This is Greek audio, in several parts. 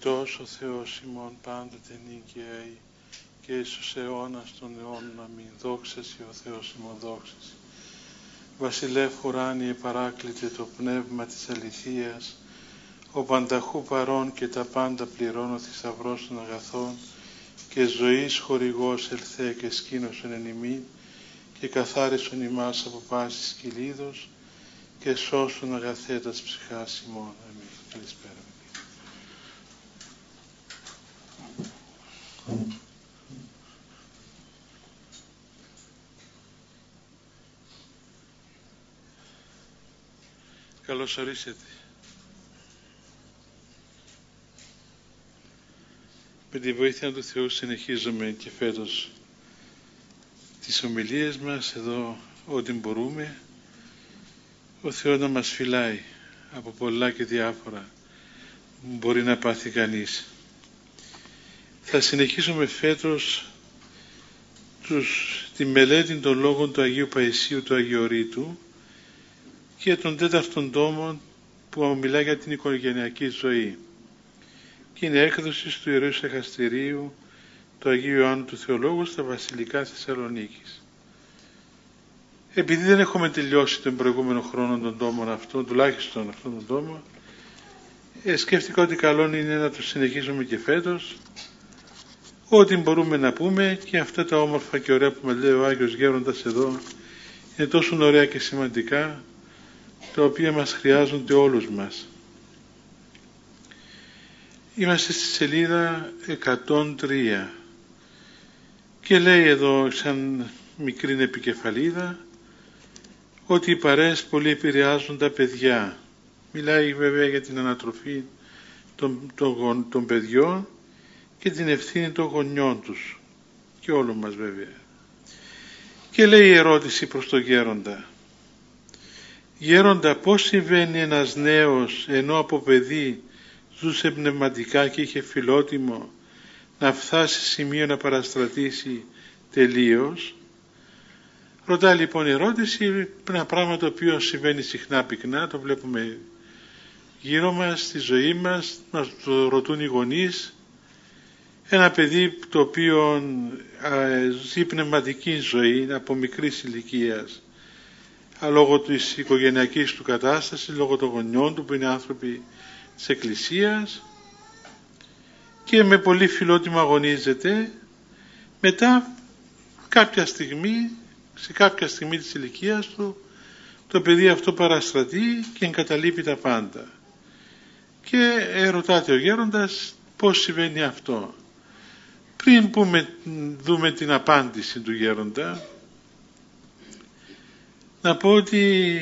Αγαπητός ο Θεός ημών πάντοτε νικαίοι και εις τους αιώνας των αιώνων. Αμήν. Δόξα σοι ο Θεός ημών, δόξα σοι. Βασιλεύ ουράνιε παράκλητε το πνεύμα της αληθείας, ο πανταχού παρών και τα πάντα πληρώνω, θησαυρός των αγαθών και ζωής χορηγός ελθέ και σκήνωσον εν ημίν και καθάρισον ημάς από πάσης κυλίδος και σώσον αγαθέτας ψυχάς ημών. Αμήν. Καλησπέρα. Καλώς ορίσετε. Με τη βοήθεια του Θεού συνεχίζουμε και φέτος τις ομιλίες μας εδώ ό,τι μπορούμε. Ο Θεός να μας φυλάει από πολλά και διάφορα που μπορεί να πάθει κανείς. Θα συνεχίσουμε φέτος τη μελέτη των λόγων του Αγίου Παϊσίου του Αγιορείτου και των 4ων τόμων που μιλάει για την οικογενειακή ζωή και είναι έκδοση του Ιερού Εχαστηρίου του Αγίου Ιωάννου του Θεολόγου στα Βασιλικά Θεσσαλονίκης. Επειδή δεν έχουμε τελειώσει τον προηγούμενο χρόνο των τόμων αυτών, τουλάχιστον αυτόν τον τόμο, σκέφτηκα ότι καλό είναι να το συνεχίσουμε και φέτος, ό,τι μπορούμε να πούμε, και αυτά τα όμορφα και ωραία που μας λέει ο Άγιος Γέροντας εδώ είναι τόσο ωραία και σημαντικά, τα οποία μας χρειάζονται όλους μας. Είμαστε στη σελίδα 103 και λέει εδώ σαν μικρή επικεφαλίδα ότι οι παρέες πολύ επηρεάζουν τα παιδιά. Μιλάει βέβαια για την ανατροφή των παιδιών και την ευθύνη των γονιών τους και όλων μας βέβαια. Και λέει η ερώτηση προς τον Γέροντα: Γέροντα, πώς συμβαίνει ένας νέος ενώ από παιδί ζούσε πνευματικά και είχε φιλότιμο να φτάσει σε σημείο να παραστρατήσει τελείως? Ρωτά λοιπόν η ερώτηση ένα πράγμα το οποίο συμβαίνει συχνά πυκνά, το βλέπουμε γύρω μας, στη ζωή μας, μας το ρωτούν οι γονείς. Ένα παιδί το οποίο ζει πνευματική ζωή από μικρής ηλικίας, λόγω της οικογενειακής του κατάστασης, λόγω των γονιών του που είναι άνθρωποι της Εκκλησίας και με πολύ φιλότιμο αγωνίζεται, μετά σε κάποια στιγμή της ηλικίας του το παιδί αυτό παραστρατεί και εγκαταλείπει τα πάντα. Και ρωτάται ο Γέροντας πώς συμβαίνει αυτό. Πριν δούμε την απάντηση του Γέροντα, να πω ότι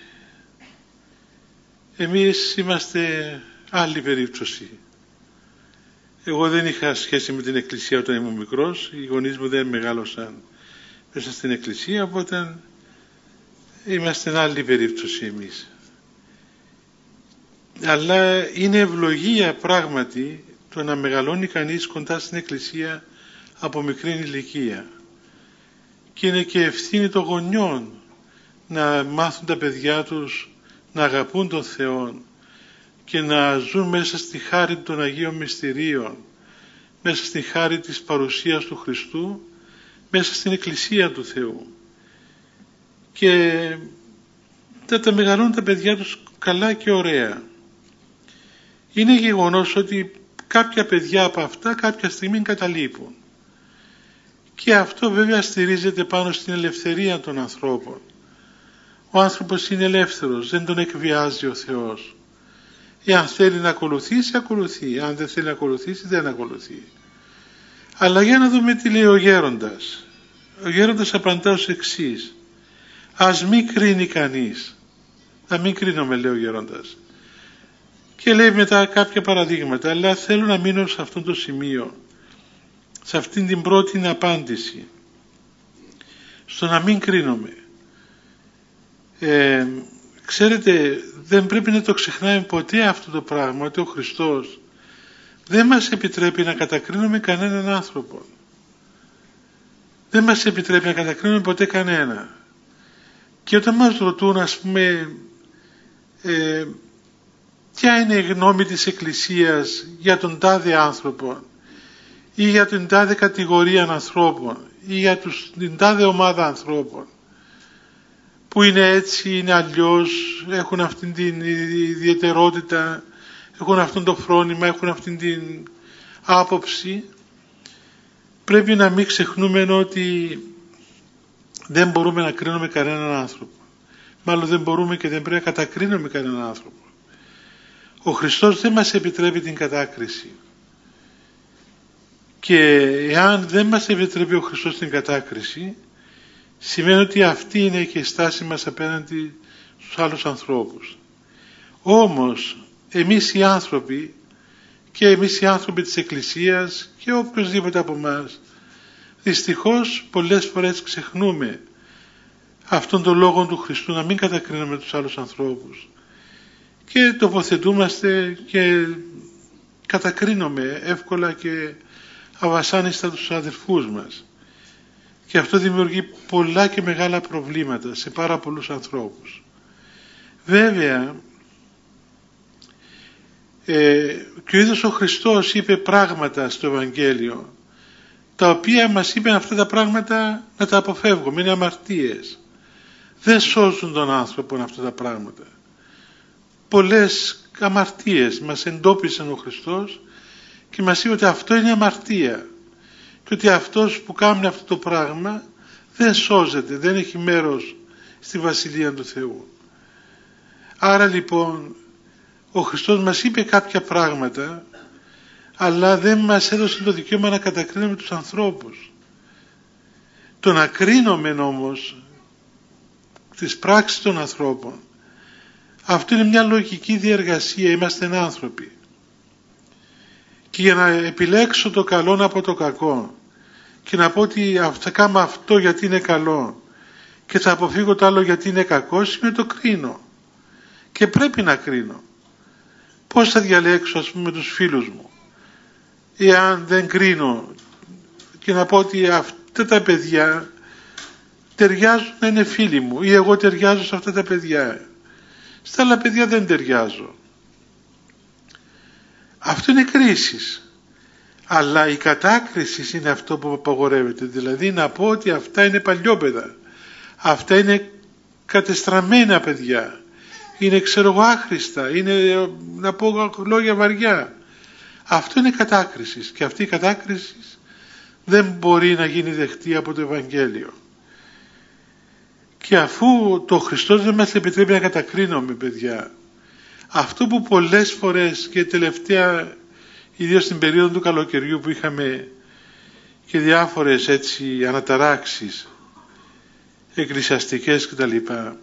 εμείς είμαστε άλλη περίπτωση. Εγώ δεν είχα σχέση με την Εκκλησία όταν ήμουν μικρός, οι γονείς μου δεν μεγάλωσαν μέσα στην Εκκλησία, οπότε είμαστε άλλη περίπτωση εμείς. Αλλά είναι ευλογία πράγματι το να μεγαλώνει κανείς κοντά στην Εκκλησία από μικρή ηλικία. Και είναι και ευθύνη των γονιών να μάθουν τα παιδιά τους να αγαπούν τον Θεό και να ζουν μέσα στη χάρη των Αγίων Μυστηρίων, μέσα στη χάρη της παρουσίας του Χριστού, μέσα στην Εκκλησία του Θεού. Και τα μεγαλώνουν τα παιδιά τους καλά και ωραία. Είναι γεγονός ότι κάποια παιδιά από αυτά κάποια στιγμή εγκαταλείπουν. Και αυτό βέβαια στηρίζεται πάνω στην ελευθερία των ανθρώπων. Ο άνθρωπος είναι ελεύθερος, δεν τον εκβιάζει ο Θεός. Εάν θέλει να ακολουθήσει, ακολουθεί. Αν δεν θέλει να ακολουθήσει, δεν ακολουθεί. Αλλά για να δούμε τι λέει ο Γέροντας. Ο Γέροντας απαντά ως εξής: ας μην κρίνει κανείς. Να μην κρίνουμε, λέει ο Γέροντας. Και λέει μετά κάποια παραδείγματα, αλλά θέλω να μείνω σε αυτό το σημείο, σε αυτήν την πρώτη απάντηση, στο να μην κρίνουμε. Ξέρετε, δεν πρέπει να το ξεχνάμε ποτέ αυτό το πράγμα, ότι ο Χριστός δεν μας επιτρέπει να κατακρίνουμε κανέναν άνθρωπο. Δεν μας επιτρέπει να κατακρίνουμε ποτέ κανένα. Και όταν μας ρωτούν, ας πούμε, ποια είναι η γνώμη της Εκκλησίας για τον τάδε άνθρωπο ή για την τάδε κατηγορία ανθρώπων ή για την τάδε ομάδα ανθρώπων που είναι έτσι, είναι αλλιώς, έχουν αυτήν την ιδιαιτερότητα, έχουν αυτόν το φρόνημα, έχουν αυτήν την άποψη. Πρέπει να μην ξεχνούμε ότι δεν μπορούμε να κρίνουμε κανέναν άνθρωπο. Μάλλον δεν μπορούμε και δεν πρέπει να κατακρίνουμε κανέναν άνθρωπο. Ο Χριστός δεν μας επιτρέπει την κατάκριση. Και εάν δεν μας επιτρέπει ο Χριστός την κατάκριση, σημαίνει ότι αυτή είναι και η στάση μας απέναντι στους άλλους ανθρώπους. Όμως εμείς οι άνθρωποι, και εμείς οι άνθρωποι της Εκκλησίας και οποιοσδήποτε από εμάς, δυστυχώς πολλές φορές ξεχνούμε αυτόν τον λόγο του Χριστού, να μην κατακρίνουμε τους άλλους ανθρώπους, και τοποθετούμαστε και κατακρίνουμε εύκολα και αβασάνιστα τους αδελφούς μας, και αυτό δημιουργεί πολλά και μεγάλα προβλήματα σε πάρα πολλούς ανθρώπους. Βέβαια και ο ίδιος ο Χριστός είπε πράγματα στο Ευαγγέλιο, τα οποία μας είπε αυτά τα πράγματα να τα αποφεύγουμε, είναι αμαρτίες. Δεν σώζουν τον άνθρωπο αυτά τα πράγματα. Πολλές αμαρτίες μας εντόπισαν ο Χριστός και μας είπε ότι αυτό είναι αμαρτία και ότι αυτός που κάνει αυτό το πράγμα δεν σώζεται, δεν έχει μέρος στη Βασιλεία του Θεού. Άρα λοιπόν ο Χριστός μας είπε κάποια πράγματα, αλλά δεν μας έδωσε το δικαίωμα να κατακρίνουμε τους ανθρώπους. Το να κρίνουμε όμως τις πράξεις των ανθρώπων, αυτό είναι μια λογική διεργασία, είμαστε άνθρωποι. Και για να επιλέξω το καλό από το κακό και να πω ότι θα κάνω αυτό γιατί είναι καλό και θα αποφύγω το άλλο γιατί είναι κακό, σημαίνει το κρίνω. Και πρέπει να κρίνω. Πώς θα διαλέξω, ας πούμε, τους φίλους μου, εάν δεν κρίνω και να πω ότι αυτά τα παιδιά ταιριάζουν να είναι φίλοι μου ή εγώ ταιριάζω σε αυτά τα παιδιά, στα άλλα παιδιά δεν ταιριάζω. Αυτό είναι κρίσεις. Αλλά η κατάκριση είναι αυτό που απαγορεύεται, δηλαδή να πω ότι αυτά είναι παλιόπαιδα, αυτά είναι κατεστραμμένα παιδιά, είναι ξέρω εγώ άχρηστα, είναι να πω λόγια βαριά. Αυτό είναι κατάκριση, και αυτή η κατάκριση δεν μπορεί να γίνει δεχτή από το Ευαγγέλιο. Και αφού το Χριστός δεν μας επιτρέπει να κατακρίνουμε, παιδιά, αυτό που πολλές φορές και τελευταία, ιδίως στην περίοδο του καλοκαιριού που είχαμε και διάφορες έτσι αναταράξεις εκκλησιαστικές κτλ,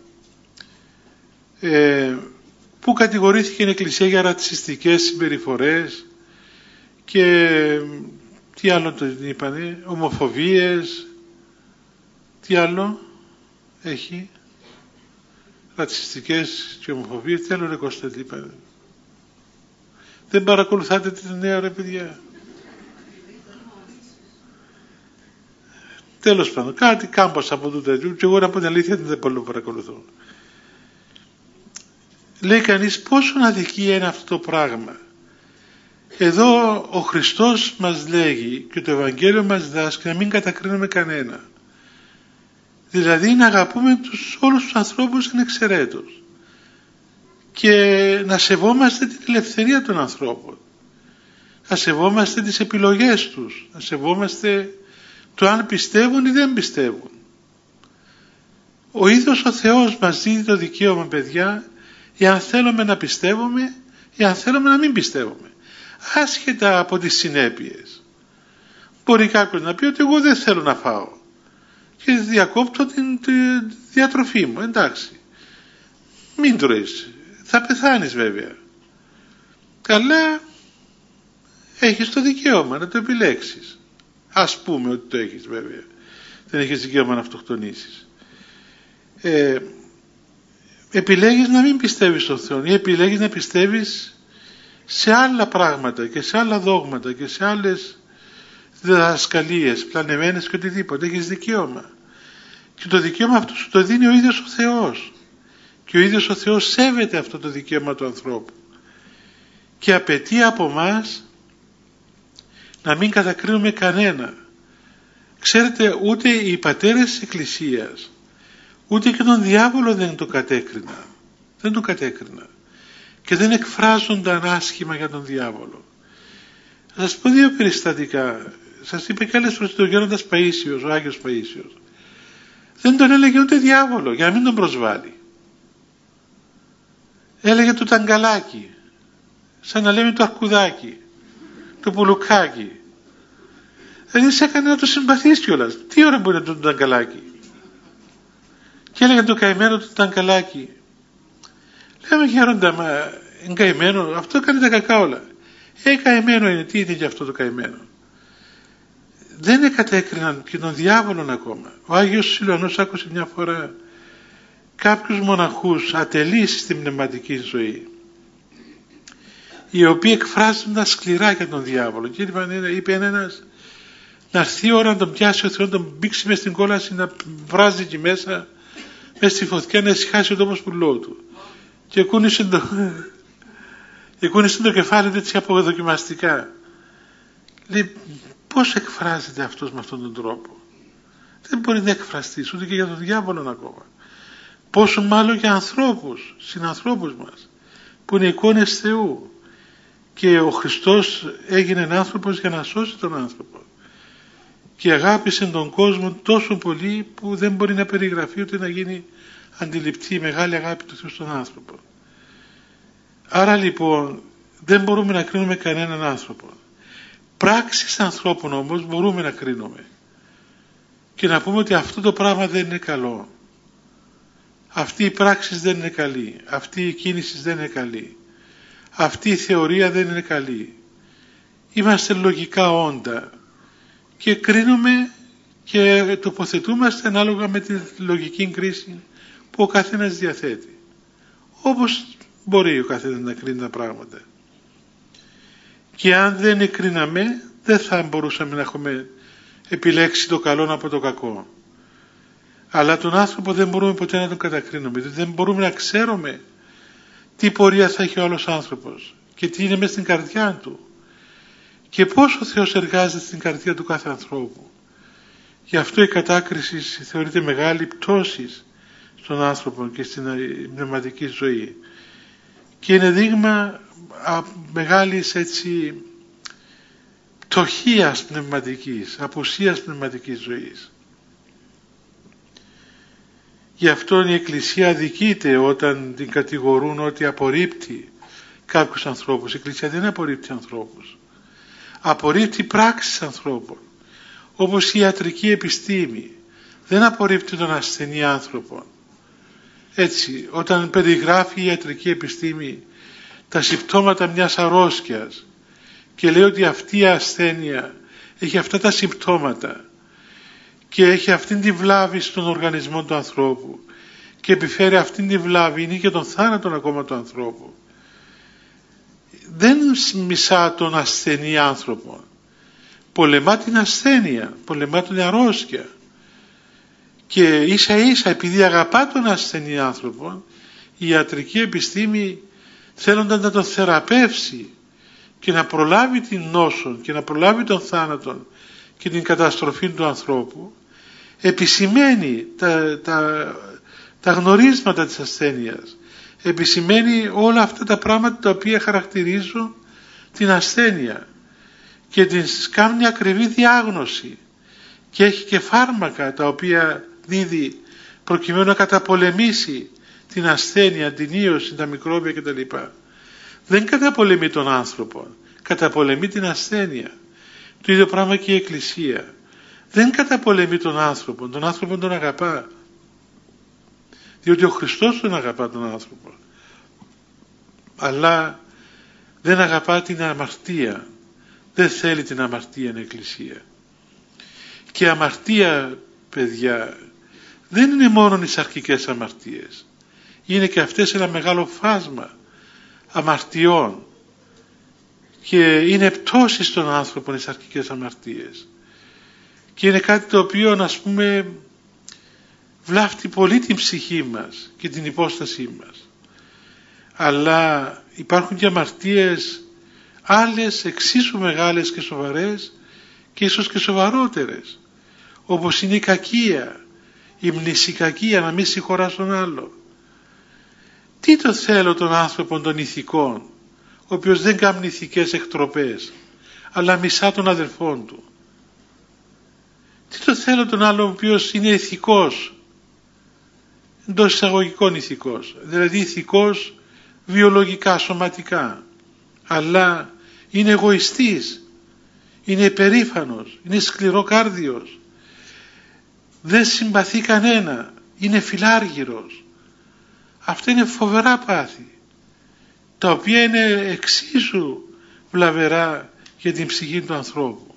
που κατηγορήθηκε η Εκκλησία για ρατσιστικές συμπεριφορές και τι άλλο το είπανε, ομοφοβίες, τι άλλο έχει, ρατσιστικές και ομοφοβίες, τι άλλο ρε Κώστα, τι είπανε. Δεν παρακολουθάτε τη νέα ρε παιδιά? Τέλος πάντων, κάτι κάμπος από τούτα, και εγώ να πω την αλήθεια δεν πολύ παρακολουθώ. Λέει κανείς πόσο αδικία είναι αυτό το πράγμα. Εδώ ο Χριστός μας λέγει και το Ευαγγέλιο μας διδάσκει να μην κατακρίνουμε κανένα. Δηλαδή να αγαπούμε όλους τους ανθρώπους ανεξαιρέτως και να σεβόμαστε την ελευθερία των ανθρώπων, να σεβόμαστε τις επιλογές τους, να σεβόμαστε το αν πιστεύουν ή δεν πιστεύουν. Ο ίδιος ο Θεός μας δίνει το δικαίωμα, παιδιά, εάν θέλουμε να πιστεύουμε ή αν θέλουμε να μην πιστεύουμε, άσχετα από τις συνέπειες. Μπορεί κάποιος να πει ότι εγώ δεν θέλω να φάω και διακόπτω τη διατροφή μου, εντάξει, μην τρώεις, θα πεθάνεις βέβαια, αλλά έχεις το δικαίωμα να το επιλέξεις. Ας πούμε ότι το έχεις, βέβαια δεν έχεις δικαίωμα να αυτοκτονήσεις. Επιλέγεις να μην πιστεύεις στον Θεό ή επιλέγεις να πιστεύεις σε άλλα πράγματα και σε άλλα δόγματα και σε άλλες διδασκαλίες πλανεμένες και οτιδήποτε. Έχεις δικαίωμα, και το δικαίωμα αυτό σου το δίνει ο ίδιος ο Θεός, και ο ίδιος ο Θεός σέβεται αυτό το δικαίωμα του ανθρώπου. και απαιτεί από μας να μην κατακρίνουμε κανένα. Ξέρετε, ούτε οι πατέρες της Εκκλησίας ούτε και τον διάβολο δεν τον κατέκριναν και δεν εκφράζονταν άσχημα για τον διάβολο. Θα σας πω δύο περιστατικά. Σας είπε κι άλλες φορές ο Γέροντας Παΐσιος, ο Άγιος Παΐσιος. Δεν τον έλεγε ούτε διάβολο για να μην τον προσβάλλει. Έλεγε το ταγκαλάκι, σαν να λέμε το αρκουδάκι, το πουλουκάκι. Δηλαδή σε έκανε να το συμπαθείς κιόλας. Τι ώρα μπορεί να το ταγκαλάκι. Και έλεγε το καημένο του ταγκαλάκι. Λέμε Γέροντα, μα είναι καημένο, αυτό έκανε τα κακά όλα. Καημένο είναι, τι είναι γι' αυτό το καημένο. Δεν κατέκριναν και τον διάβολον ακόμα. Ο Άγιος Σιλουανός άκουσε μια φορά κάποιους μοναχούς ατελείς στην πνευματική ζωή, οι οποίοι εκφράζονταν σκληρά για τον διάβολο. Και είπε ένας, να έρθει η ώρα να τον πιάσει ο Θεός, να τον μπήξει μες στην κόλαση, να βράζει εκεί μέσα στη φωτιά, να ησυχάσει ο τόπος πουλό του. Και κούνησε το κεφάλι του έτσι αποδοκιμαστικά. Λέει, πώς εκφράζεται αυτός με αυτόν τον τρόπο. Δεν μπορεί να εκφραστεί ούτε και για τον διάβολο ακόμα. Πόσο μάλλον για ανθρώπους, συνανθρώπους μας, που είναι εικόνες Θεού. Και ο Χριστός έγινε άνθρωπος για να σώσει τον άνθρωπο. Και αγάπησε τον κόσμο τόσο πολύ που δεν μπορεί να περιγραφεί ούτε να γίνει αντιληπτή η μεγάλη αγάπη του Θεού στον άνθρωπο. Άρα λοιπόν δεν μπορούμε να κρίνουμε κανέναν άνθρωπο. Πράξεις ανθρώπων όμως μπορούμε να κρίνουμε και να πούμε ότι αυτό το πράγμα δεν είναι καλό, αυτή η πράξη δεν είναι καλή, αυτή η κίνηση δεν είναι καλή, αυτή η θεωρία δεν είναι καλή. Είμαστε λογικά όντα και κρίνουμε και τοποθετούμαστε ανάλογα με τη λογική κρίση που ο καθένας διαθέτει, όπως μπορεί ο καθένας να κρίνει τα πράγματα. Και αν δεν εκρίναμε, δεν θα μπορούσαμε να έχουμε επιλέξει το καλό από το κακό. Αλλά τον άνθρωπο δεν μπορούμε ποτέ να τον κατακρίνουμε, δεν μπορούμε να ξέρουμε τι πορεία θα έχει ο άλλος άνθρωπος και τι είναι μέσα στην καρδιά του και πώς ο Θεός εργάζεται στην καρδιά του κάθε ανθρώπου. Γι' αυτό η κατάκριση θεωρείται μεγάλη πτώση στον άνθρωπο και στην πνευματική ζωή και είναι δείγμα μεγάλης έτσι πτωχίας πνευματικής, απουσίας πνευματικής ζωής. Γι' αυτό η Εκκλησία αδικείται όταν την κατηγορούν ότι απορρίπτει κάποιους ανθρώπους. Η Εκκλησία δεν απορρίπτει ανθρώπους, απορρίπτει πράξεις ανθρώπων, όπως η ιατρική επιστήμη δεν απορρίπτει τον ασθενή άνθρωπο. Έτσι, όταν περιγράφει η ιατρική επιστήμη τα συμπτώματα μιας αρρώσκιας και λέει ότι αυτή η ασθένεια έχει αυτά τα συμπτώματα και έχει αυτήν τη βλάβη στον οργανισμό του ανθρώπου και επιφέρει αυτήν τη βλάβη, είναι και τον θάνατον ακόμα του ανθρώπου, δεν μισά τον ασθενή άνθρωπο, πολεμά την ασθένεια, πολεμά την αρρώσκια και ίσα ίσα επειδή αγαπά τον ασθενή άνθρωπο, η ιατρική επιστήμη θέλοντας να τον θεραπεύσει και να προλάβει την νόσο και να προλάβει τον θάνατο και την καταστροφή του ανθρώπου, επισημαίνει τα γνωρίσματα της ασθένειας, επισημαίνει όλα αυτά τα πράγματα τα οποία χαρακτηρίζουν την ασθένεια και της κάνει ακριβή διάγνωση και έχει και φάρμακα τα οποία δίδει προκειμένου να καταπολεμήσει την ασθένεια, την ίωση, τα μικρόβια κτλ. Δεν καταπολεμεί τον άνθρωπο, καταπολεμεί την ασθένεια. Το ίδιο πράγμα και η Εκκλησία. Δεν καταπολεμεί τον άνθρωπο τον αγαπά. Διότι ο Χριστός τον αγαπά τον άνθρωπο. Αλλά δεν αγαπά την αμαρτία. Δεν θέλει την αμαρτία η Εκκλησία. Και η αμαρτία, παιδιά, δεν είναι μόνο οι σαρκικές αμαρτίες. Είναι και αυτές ένα μεγάλο φάσμα αμαρτιών και είναι πτώση στον άνθρωπο οι σαρκικές αμαρτίες και είναι κάτι το οποίο, ας πούμε, βλάφτει πολύ την ψυχή μας και την υπόστασή μας. Αλλά υπάρχουν και αμαρτίες άλλες εξίσου μεγάλες και σοβαρές και ίσως και σοβαρότερες, όπως είναι η κακία, η μνησικακία, να μην συγχωράς τον άλλο. Τι το θέλω των άνθρωπων των ηθικών, ο οποίος δεν κάνει ηθικές εκτροπές, αλλά μισά των αδελφών του? Τι το θέλω τον άλλο ο οποίος είναι ηθικός, εντός εισαγωγικών ηθικός, δηλαδή ηθικός βιολογικά, σωματικά, αλλά είναι εγωιστής, είναι υπερήφανος, είναι σκληροκάρδιος, δεν συμπαθεί κανένα, είναι φιλάργυρος? Αυτά είναι φοβερά πάθη, τα οποία είναι εξίσου βλαβερά για την ψυχή του ανθρώπου.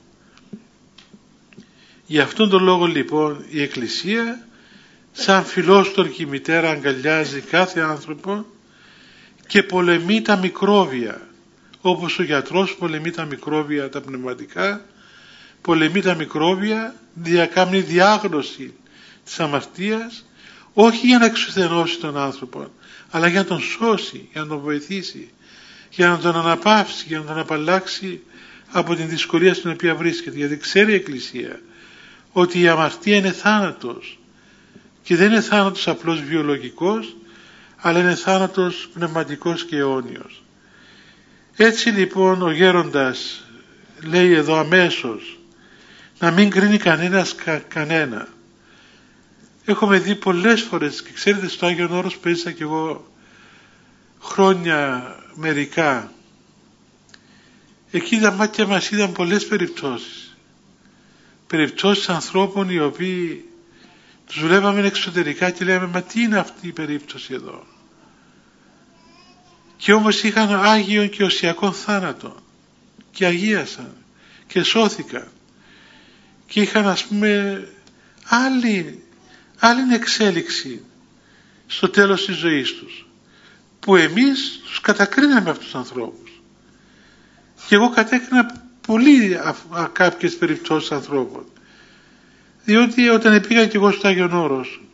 Γι' αυτόν τον λόγο λοιπόν η Εκκλησία σαν φιλόστορκη μητέρα αγκαλιάζει κάθε άνθρωπο και πολεμεί τα μικρόβια, όπως ο γιατρός πολεμεί τα μικρόβια τα πνευματικά, πολεμεί τα μικρόβια, διακάμνει διάγνωση της αμαρτίας, όχι για να εξουθενώσει τον άνθρωπο, αλλά για να τον σώσει, για να τον βοηθήσει, για να τον αναπαύσει, για να τον απαλλάξει από την δυσκολία στην οποία βρίσκεται. Γιατί ξέρει η Εκκλησία ότι η αμαρτία είναι θάνατος, και δεν είναι θάνατος απλώς βιολογικός, αλλά είναι θάνατος πνευματικός και αιώνιος. Έτσι λοιπόν ο γέροντας λέει εδώ αμέσως να μην κρίνει κανένας κανένα. Έχουμε δει πολλές φορές, και ξέρετε στο Άγιον Όρος που έζησα και εγώ χρόνια μερικά, εκεί τα μάτια μας είδαν πολλές περιπτώσεις ανθρώπων οι οποίοι τους βλέπαμε εξωτερικά και λέμε μα τι είναι αυτή η περίπτωση εδώ, και όμως είχαν άγιον και οσιακόν θάνατο και αγίασαν και σώθηκαν και είχαν ας πούμε άλλη εξέλιξη στο τέλος της ζωής τους, που εμείς τους κατακρίναμε αυτούς τους ανθρώπους. Και εγώ κατέκρινα πολύ κάποιες περιπτώσεις ανθρώπων, διότι όταν πήγα και εγώ στο Άγιον Όρος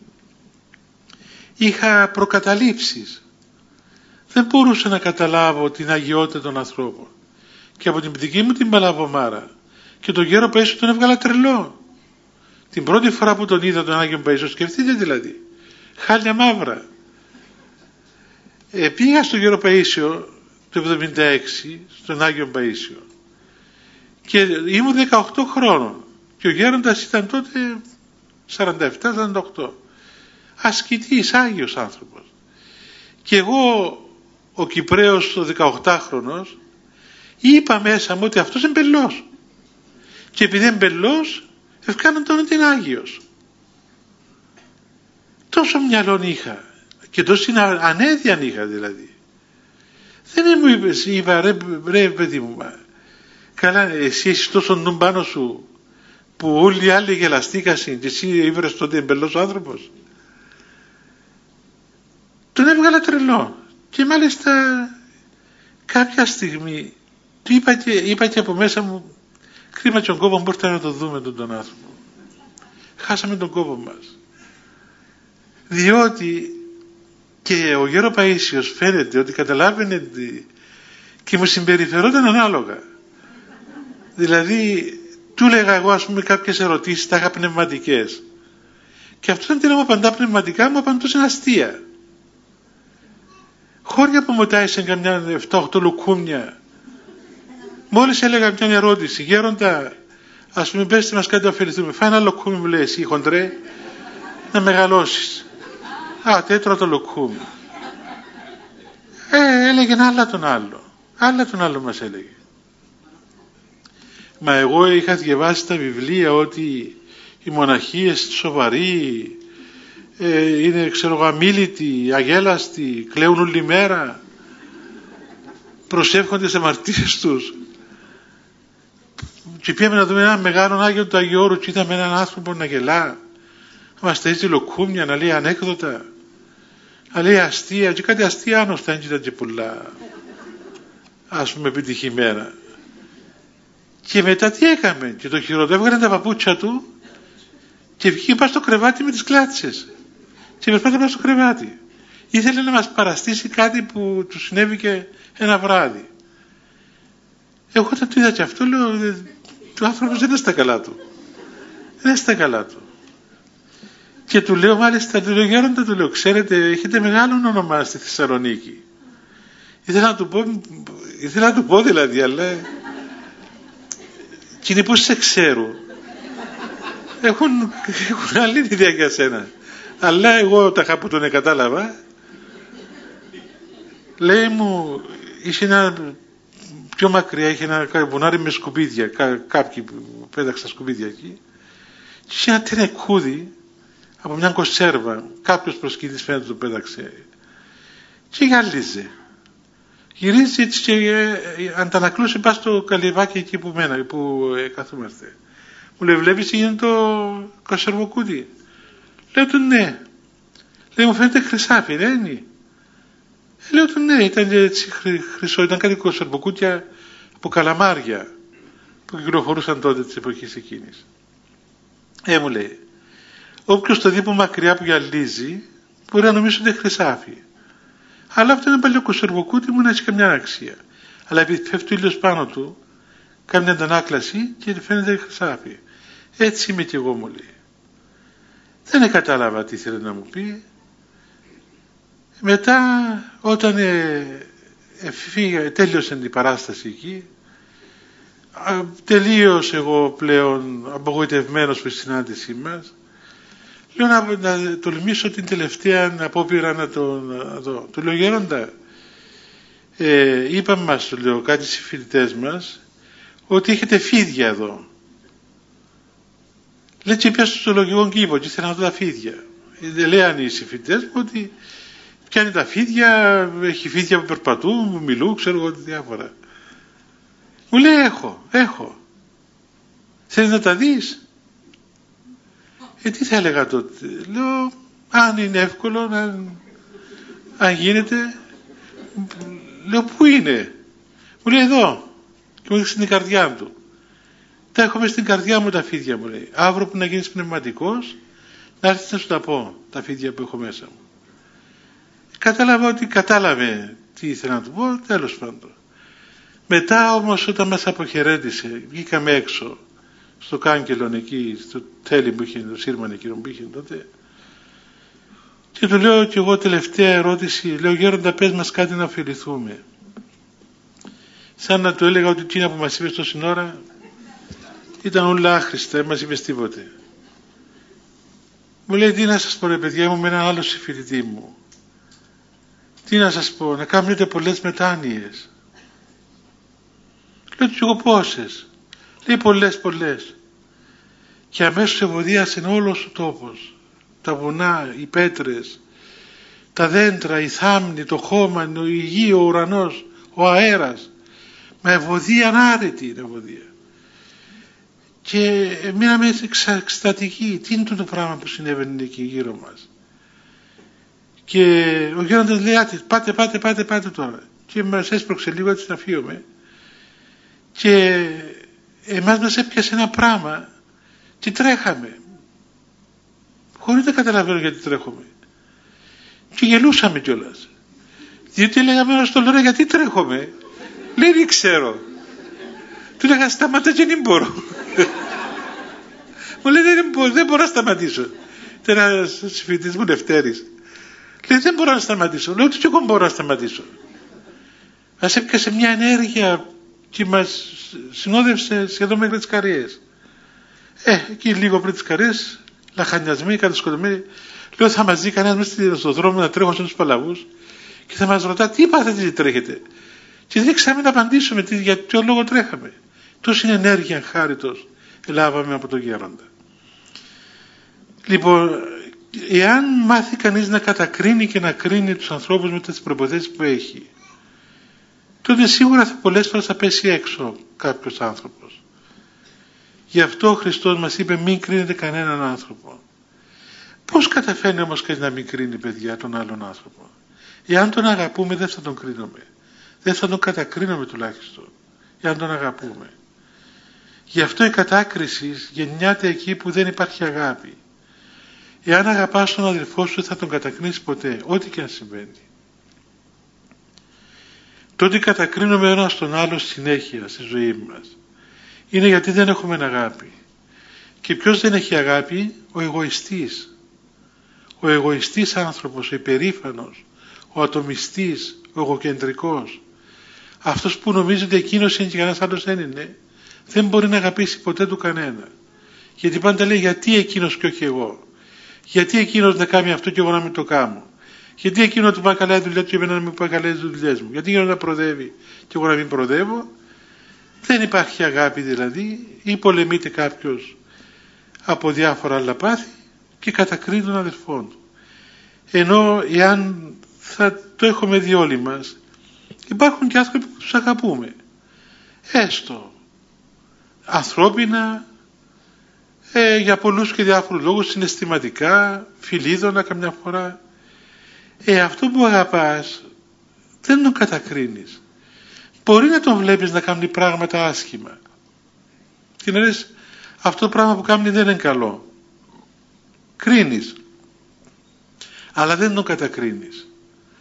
είχα προκαταλήψεις, δεν μπορούσα να καταλάβω την αγιότητα των ανθρώπων, και από την δική μου την Παλαβομάρα και τον γέρο Παΐσιο τον έβγαλα τρελό. Την πρώτη φορά που τον είδα τον Άγιο Παΐσιο, σκεφτείτε δηλαδή, χάλια μαύρα. Πήγα στον γέρο Παΐσιο το 76 στον Άγιο Παΐσιο και ήμουν 18 χρόνων και ο γέροντας ήταν τότε 47-48, ασκητής, άγιος άνθρωπος, και εγώ ο Κυπραίος ο 18χρονος είπα μέσα μου ότι αυτός είναι μπελός, και επειδή είναι μπελός ευκάναν τον ότι είναι άγιος. Τόσο μυαλόν είχα και τόσο ανέδειαν είχα δηλαδή. Δεν μου είπα ρε παιδί μου, καλά εσύ έχεις τόσο νου πάνω σου που όλοι οι άλλοι γελαστήκασαν και εσύ ήβρες τότε εμπελός άνθρωπος? Τον έβγαλα τρελό και μάλιστα κάποια στιγμή του είπα και από μέσα μου, κρίμα τον κόπο μου να το δούμε τον άνθρωπο. Χάσαμε τον κόπο μας, διότι και ο γέρο Παΐσιος φαίνεται ότι καταλάβαινε και μου συμπεριφερόταν ανάλογα. Δηλαδή του έλεγα εγώ ας πούμε κάποιες ερωτήσεις, τα είχα πνευματικές, και αυτός αντί να μου απαντά πνευματικά μου απαντούσε αστεία. Χώρια που μου τάισαν καμιά 7-8 λουκούμια, μόλις έλεγα μια ερώτηση, γέροντα ας πούμε πέστε μας κάτι να ωφεληθούμε, φάει ένα λουκούμι, μου λέει εσύ χοντρέ να μεγαλώσεις. Τέτοιο το λουκούμι. Έλεγε άλλα τον άλλο μας έλεγε. Μα εγώ είχα διαβάσει τα βιβλία ότι οι μοναχίες σοβαροί είναι αμίλητοι, αγέλαστοι, κλαίουν όλη μέρα, προσεύχονται σε αμαρτίες τους. Και πήγαμε να δούμε έναν μεγάλο Άγιο του Αγίου Όρου και είδαμε έναν άνθρωπο να γελά, να μας ταΐζει λοκούμια, να λέει ανέκδοτα, να λέει αστεία, και κάτι αστεία άνοστα δεν ήταν και πολλά ας πούμε επιτυχημένα. Και μετά τι έκαμε, και το χειρότερο, έβγαλε τα παπούτσια του και βγήκε πάνω στο κρεβάτι με τις κλάτσες και περπάτησε πάνω στο κρεβάτι. Ήθελε να μας παραστήσει κάτι που του συνέβηκε ένα βράδυ. Εγώ όταν το είδα και αυτό λέω, ο άνθρωπος δεν είναι στα καλά του. Δεν είναι στα καλά του. Και του λέω μάλιστα, του λέω Γέροντα, του λέω, ξέρετε, έχετε μεγάλο όνομα στη Θεσσαλονίκη. Ήθελα να του πω δηλαδή, αλλά εκείνοι που σε ξέρουν έχουν άλλη ιδέα για σένα. Αλλά εγώ τα κάπου τον κατάλαβα. Λέει μου, είχε ένα πιο μακριά, είχε ένα βουνάρι με σκουπίδια, κάποιοι που πέταξαν σκουπίδια εκεί, και είχε ένα τενεκούδι από μια κονσέρβα, κάποιος προσκύτης φαίνεται το πέταξε και γυαλίζε. Γυρίζει έτσι και αντανακλούσε πας στο καλυβάκι εκεί που καθόμαστε. Μου λέει, βλέπεις είναι το κονσερβοκούδι? Λέω του ναι. Λέει, μου φαίνεται χρυσάφι, δεν είναι? Λέω του ναι, ήταν έτσι χρυσό, ήταν κάτι κονσερβοκούδια από καλαμάρια που κυκλοφορούσαν τότε της εποχής εκείνης. Μου λέει, όποιος το δει από μακριά που γυαλίζει μπορεί να νομίζει ότι είναι χρυσάφι. Αλλά αυτό είναι παλιό κονσερβοκούτι, μου να έχει καμιά αξία. Αλλά επειδή πέφτει ο ήλιος πάνω του, κάνει μια αντανάκλαση και φαίνεται χρυσάφι. Έτσι είμαι κι εγώ, μου λέει. Δεν κατάλαβα τι ήθελε να μου πει. Μετά όταν τέλειωσε την παράσταση εκεί, τελείωσε εγώ πλέον απογοητευμένος με τη συνάντησή μας, λέω να τολμήσω την τελευταία απόπειρα να δω. Του λέω, Γέροντα, είπαμε μας, του λέω, κάτι στις φοιτητές μας, ότι έχετε φίδια εδώ. Λέει, και πια στο ζωολογικό κήπο και ήθελα να δω τα φίδια. Λέει οι φοιτητές μου ότι πιάνει τα φίδια, έχει φίδια που περπατούν, που μιλούν, ξέρω εγώ διάφορα. Μου λέει, έχω. Θέλεις να τα δεις? Τι θα έλεγα τότε? Λέω, αν είναι εύκολο, αν γίνεται. Λέω, πού είναι? Μου λέει, εδώ. Και μου δείξει στην καρδιά του. Τα έχω μες στην καρδιά μου τα φίδια, μου λέει. Αύριο που να γίνεις πνευματικός, να έρθεις να σου τα πω, τα φίδια που έχω μέσα μου. Κατάλαβα ότι κατάλαβε τι ήθελα να του πω, τέλος πάντων. Μετά όμως όταν μας αποχαιρέτησε, βγήκαμε έξω στο κάγκελον εκεί, στο τέλει που είχε, το σύρμαν εκείνο που είχε τότε, και του λέω κι εγώ τελευταία ερώτηση, λέω, Γέροντα, πες μας κάτι να ωφεληθούμε. Σαν να του έλεγα ότι εκείνα που μας είπες τόση ώρα ήταν όλα άχρηστα, δεν μας είπες τίποτε. Μου λέει, τι να σας πω ρε παιδιά μου, με έναν άλλο συμφιλητή μου. Τι να σας πω, να κάνετε πολλές μετάνοιες. Λέω του εγώ πόσες? Λέει, πολλές. Και αμέσως ευωδίασε όλος ο τόπος. Τα βουνά, οι πέτρες, τα δέντρα, η θάμνη, το χώμα, η γη, ο ουρανός, ο αέρας. Μα ευωδίαν άρετη η ευωδία. Και μείναμε εκστατικοί. Τι είναι το πράγμα που συνέβαινε εκεί γύρω μας? Και ο Γέροντας λέει, πάτε τώρα. Και μας έσπρωξε λίγο έτσι να φύγουμε. Και εμάς μας έπιασε ένα πράγμα και τρέχαμε. Χωρίς να καταλαβαίνω γιατί τρέχουμε. Και γελούσαμε κιόλας. Διότι λέγαμε στον Λόρα, γιατί τρέχουμε? Λέει, δεν ξέρω. Του λέγα, σταματά και δεν μπορώ. Μου λέει, δεν μπορώ να σταματήσω. Ήταν ένας συμφοιτητής μου, Λευτέρης. Λέει, δεν μπορώ να σταματήσω. Λέω, και εγώ μπορώ να σταματήσω. Μας έπιασε μια ενέργεια και μας συνόδευσε σχεδόν μέχρι τις Καρίες. Εκεί λίγο πριν τις Καρίες, λαχανιασμένοι, κατασκοτωμένοι, λέω, θα μας δει κανένας μέσα στον δρόμο να τρέχω στους παλαβούς και θα μας ρωτά, τι πάθετε, τι τρέχετε? Και δεν ξέραμε να απαντήσουμε για ποιο λόγο τρέχαμε. Τόση ενέργεια χάριτος λάβαμε από τον Γέροντα. Λοιπόν, εάν μάθει κανείς να κατακρίνει και να κρίνει τους ανθρώπους με τις προϋποθέσεις που έχει, τότε σίγουρα πολλές φορές θα πέσει έξω κάποιος άνθρωπος. Γι' αυτό ο Χριστός μας είπε, μην κρίνετε κανέναν άνθρωπο. Πώς καταφέρνει όμως κανείς να μην κρίνει, παιδιά, τον άλλον άνθρωπο? Εάν τον αγαπούμε δεν θα τον κρίνουμε. Δεν θα τον κατακρίνουμε τουλάχιστον, εάν τον αγαπούμε. Γι' αυτό η κατάκριση γεννιάται εκεί που δεν υπάρχει αγάπη. Εάν αγαπάς τον αδελφό σου θα τον κατακρίνεις ποτέ, ό,τι και αν συμβαίνει. Το ότι κατακρίνουμε ένα τον άλλο συνέχεια στη ζωή μας είναι γιατί δεν έχουμε αγάπη. Και ποιος δεν έχει αγάπη? Ο εγωιστής. Ο εγωιστής άνθρωπος, ο υπερήφανος, ο ατομιστής, ο εγωκεντρικός. Αυτός που νομίζει ότι εκείνος είναι και κανένας άλλος δεν είναι, δεν μπορεί να αγαπήσει ποτέ του κανένα. Γιατί πάντα λέει γιατί εκείνος και όχι εγώ. Γιατί εκείνος να κάνει αυτό και εγώ να μην το κάνω. Γιατί εκείνος του πάει καλά η δουλειά του και εμένα να μην πάει καλά οι δουλειές μου. Γιατί εκείνος να προοδεύει και εγώ να μην προοδεύω. Δεν υπάρχει αγάπη δηλαδή, ή πολεμείται κάποιος από διάφορα άλλα πάθη και κατακρίνει τον αδελφόν του. Ενώ εάν θα το έχουμε δει όλοι μας, υπάρχουν και άνθρωποι που τους αγαπούμε. Έστω ανθρώπινα, για πολλούς και διάφορους λόγους, συναισθηματικά, φιλίδωνα καμιά φορά. Αυτό που αγαπάς δεν τον κατακρίνεις. Μπορεί να τον βλέπεις να κάνει πράγματα άσχημα και να λες αυτό το πράγμα που κάνει δεν είναι καλό. Κρίνεις, αλλά δεν τον κατακρίνεις,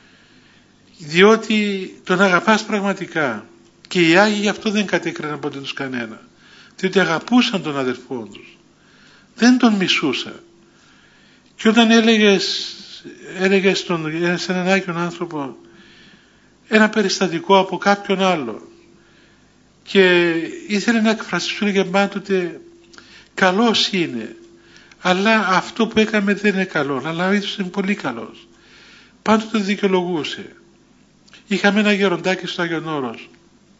διότι τον αγαπάς πραγματικά. Και οι Άγιοι γι' αυτό δεν κατέκριναν ποτέ τους κανένα, διότι αγαπούσαν τον αδερφό τους, δεν τον μισούσαν. Και όταν έλεγες σε έναν Άγιον άνθρωπο ένα περιστατικό από κάποιον άλλο και ήθελε να εκφραστεί, σου έλεγε πάντοτε καλός είναι, αλλά αυτό που έκαμε δεν είναι καλό, αλλά ο ίδιος είναι πολύ καλός. Πάντοτε δικαιολογούσε. Είχαμε ένα γεροντάκι στο Άγιον Όρος,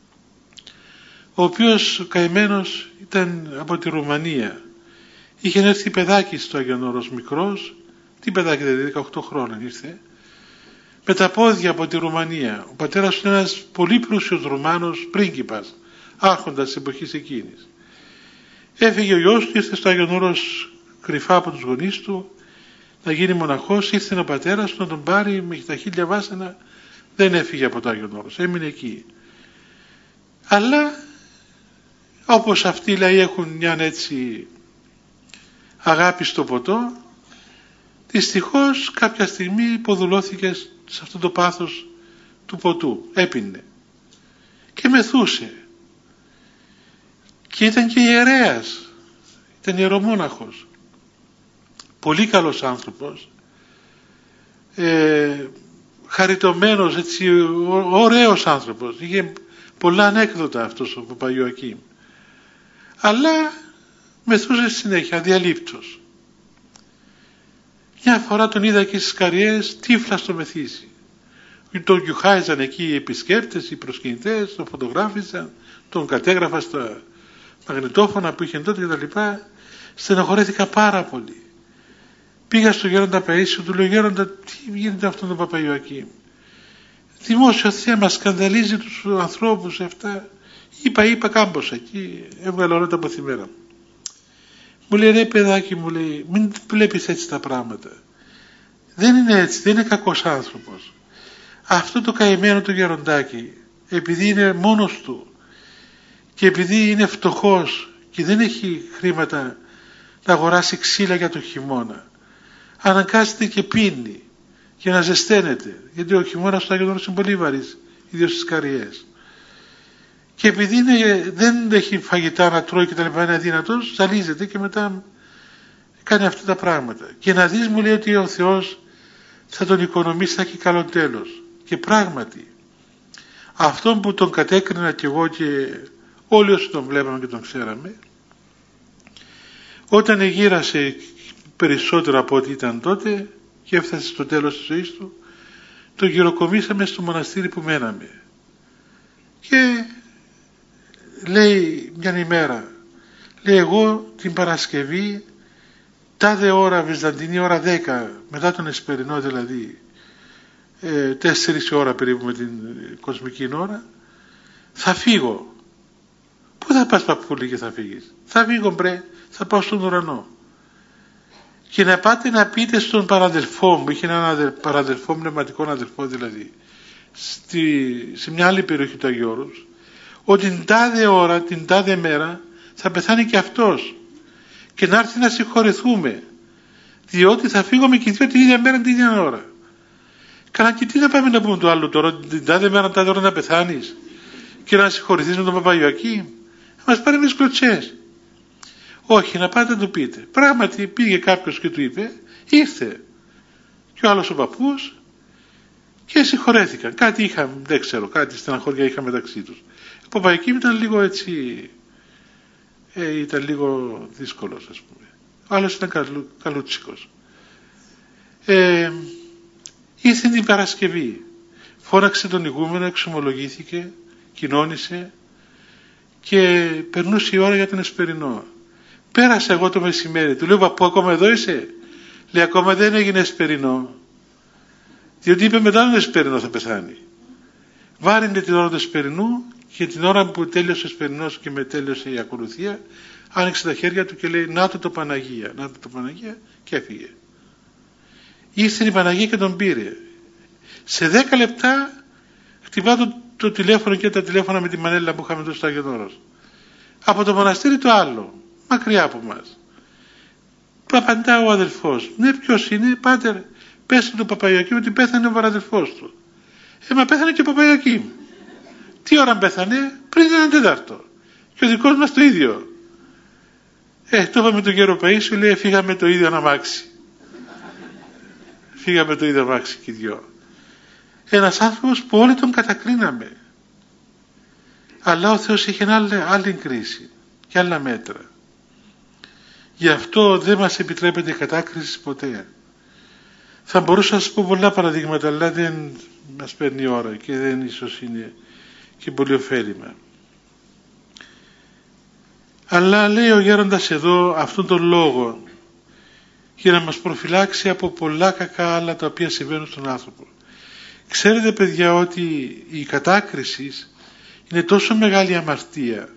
ο οποίος καημένος ήταν από τη Ρουμανία. Είχε έρθει παιδάκι στο Άγιον Όρος, μικρός, τι παιδάκι δηλαδή, 18 χρόνια ήρθε, με τα πόδια από τη Ρουμανία. Ο πατέρας του ήταν ένας πολύ πλούσιος Ρουμάνος πρίγκιπας, άρχοντας της εποχής εκείνης. Έφυγε ο γιος του, ήρθε στο Άγιον Όρος κρυφά από τους γονείς του να γίνει μοναχός. Ήρθε ο πατέρας του να τον πάρει με τα 1000 βάσανα, δεν έφυγε από το Άγιον Όρος, έμεινε εκεί. Αλλά όπως αυτοί οι λαοί έχουν μια έτσι αγάπη στο ποτό, δυστυχώς κάποια στιγμή υποδουλώθηκε σε αυτό το πάθος του ποτού, έπινε και μεθούσε. Και ήταν και ιερέας, ήταν ιερομόναχος, πολύ καλός άνθρωπος, χαριτωμένος, έτσι, ωραίος άνθρωπος, είχε πολλά ανέκδοτα αυτός ο Παπαϊωακήμ, αλλά μεθούσε συνέχεια αδιαλείπτως. Μια φορά τον είδα και στις Καριές τύφλα στο μεθύσι. Τον γιουχάιζαν εκεί οι επισκέπτες, οι προσκυνητές, τον φωτογράφησαν, τον κατέγραφα στα μαγνητόφωνα που είχε τότε κτλ. Στενοχωρέθηκα πάρα πολύ. Πήγα στο Γέροντα Παΐσιο, του λέω Γέροντα, τι γίνεται αυτόν τον Παπαϊωακήμ? Δημόσιο θέμα, σκανδαλίζει τους ανθρώπους αυτά. Είπα κάμποσα εκεί, έβγαλα όλα τα αποθυμένα μου. Μου λέει ρε παιδάκι, μου λέει, μην βλέπεις έτσι τα πράγματα. Δεν είναι έτσι, δεν είναι κακός άνθρωπος. Αυτό το καημένο το γεροντάκι, επειδή είναι μόνος του και επειδή είναι φτωχός και δεν έχει χρήματα να αγοράσει ξύλα για το χειμώνα, αναγκάζεται και πίνει για να ζεσταίνεται, γιατί ο χειμώνας στο Άγιον Όρος είναι πολύ βαρύς, ιδίως στις Καριές. Και επειδή δεν έχει φαγητά να τρώει και τα λοιπά, είναι αδύνατος, ζαλίζεται και μετά κάνει αυτά τα πράγματα. Και να δεις, μου λέει, ότι ο Θεός θα τον οικονομήσει, θα έχει καλό τέλος. Και πράγματι, αυτόν που τον κατέκρινα κι εγώ και όλοι όσοι τον βλέπαμε και τον ξέραμε, όταν γύρασε περισσότερο από ό,τι ήταν τότε και έφτασε στο τέλος της ζωής του, τον γυροκομίσαμε στο μοναστήρι που μέναμε. Και λέει μια ημέρα, λέει εγώ την Παρασκευή τάδε ώρα, Βυζαντινή ώρα 10, μετά τον Εσπερινό δηλαδή, 4 ώρα περίπου με την κοσμική ώρα, θα φύγω. Πού θα πας παππούλη και θα φύγεις? Θα φύγω μπρε, θα πάω στον ουρανό. Και να πάτε να πείτε στον παραδελφό μου, είχε έναν παραδελφό, πνευματικό αδελφό δηλαδή, σε μια άλλη περιοχή του Αγίου Όρους, ότι την τάδε ώρα, την τάδε μέρα θα πεθάνει και αυτός και να έρθει να συγχωρεθούμε, διότι θα φύγουμε και οι δύο την ίδια μέρα, την ίδια ώρα. Καλά, και τι να πάμε να πούμε το άλλο τώρα, την τάδε μέρα τάδε ώρα να πεθάνεις και να συγχωρηθείς με τον Παπαϊωακή? Μας πάρει με σκλωτσές. Όχι, να πάτε να του πείτε. Πράγματι πήγε κάποιος και του είπε, ήρθε και ο άλλος ο παππούς και συγχωρέθηκαν. Κάτι είχαν, δεν ξέρω, κάτι στεναχώρια είχαν μεταξύ τους. Ο Παπαϊωακή ήταν λίγο έτσι, ήταν λίγο δύσκολος, ας πούμε. Ο άλλος ήταν καλούτσικος. Ήρθε την Παρασκευή, φώναξε τον ηγούμενο, εξομολογήθηκε, κοινώνησε και περνούσε η ώρα για τον Εσπερινό. Πέρασα εγώ το μεσημέρι, του λέω, παππού, ακόμα εδώ είσαι? Λέει, ακόμα δεν έγινε Εσπερινό, διότι είπε μετά τον Εσπερινό θα πεθάνει. Βάρινε την ώρα του Εσπερινού και την ώρα που τέλειωσε ο Εσπερινός και μετέλειωσε η ακολουθία, άνοιξε τα χέρια του και λέει, να το Παναγία, να το Παναγία, και έφυγε. Ήρθε η Παναγία και τον πήρε. Σε 10 λεπτά χτυπά το τηλέφωνο και τα τηλέφωνα με τη μανέλα που είχαμε τόσο στο Άγιον Όρος. Από το μοναστήρι το άλλο, μακριά από μας. Απαντά ο αδελφός. Ναι, ποιος είναι? Πάτερ, πες του Παπαϊωακή ότι πέθανε ο παραδελφός του. Μα πέθανε και ο Παπαϊωακή. Τι ώρα πέθανε? Πριν 1 4. Και ο δικός μας το ίδιο. Το είπαμε τον κύριο Παΐσιο, λέει, φύγαμε το ίδιο αμάξι. Φύγαμε το ίδιο αμάξι και οι δυο. Ένας άνθρωπος που όλοι τον κατακρίναμε. Αλλά ο Θεός είχε άλλη κρίση και άλλα μέτρα. Γι' αυτό δεν μας επιτρέπεται η κατάκριση ποτέ. Θα μπορούσα να σας πω πολλά παραδείγματα, αλλά δεν μας παίρνει η ώρα και δεν ίσως είναι και πολύ ωφέλιμα. Αλλά λέει ο γέροντας εδώ αυτόν τον λόγο για να μας προφυλάξει από πολλά κακά άλλα τα οποία συμβαίνουν στον άνθρωπο. Ξέρετε, παιδιά, ότι η κατάκριση είναι τόσο μεγάλη αμαρτία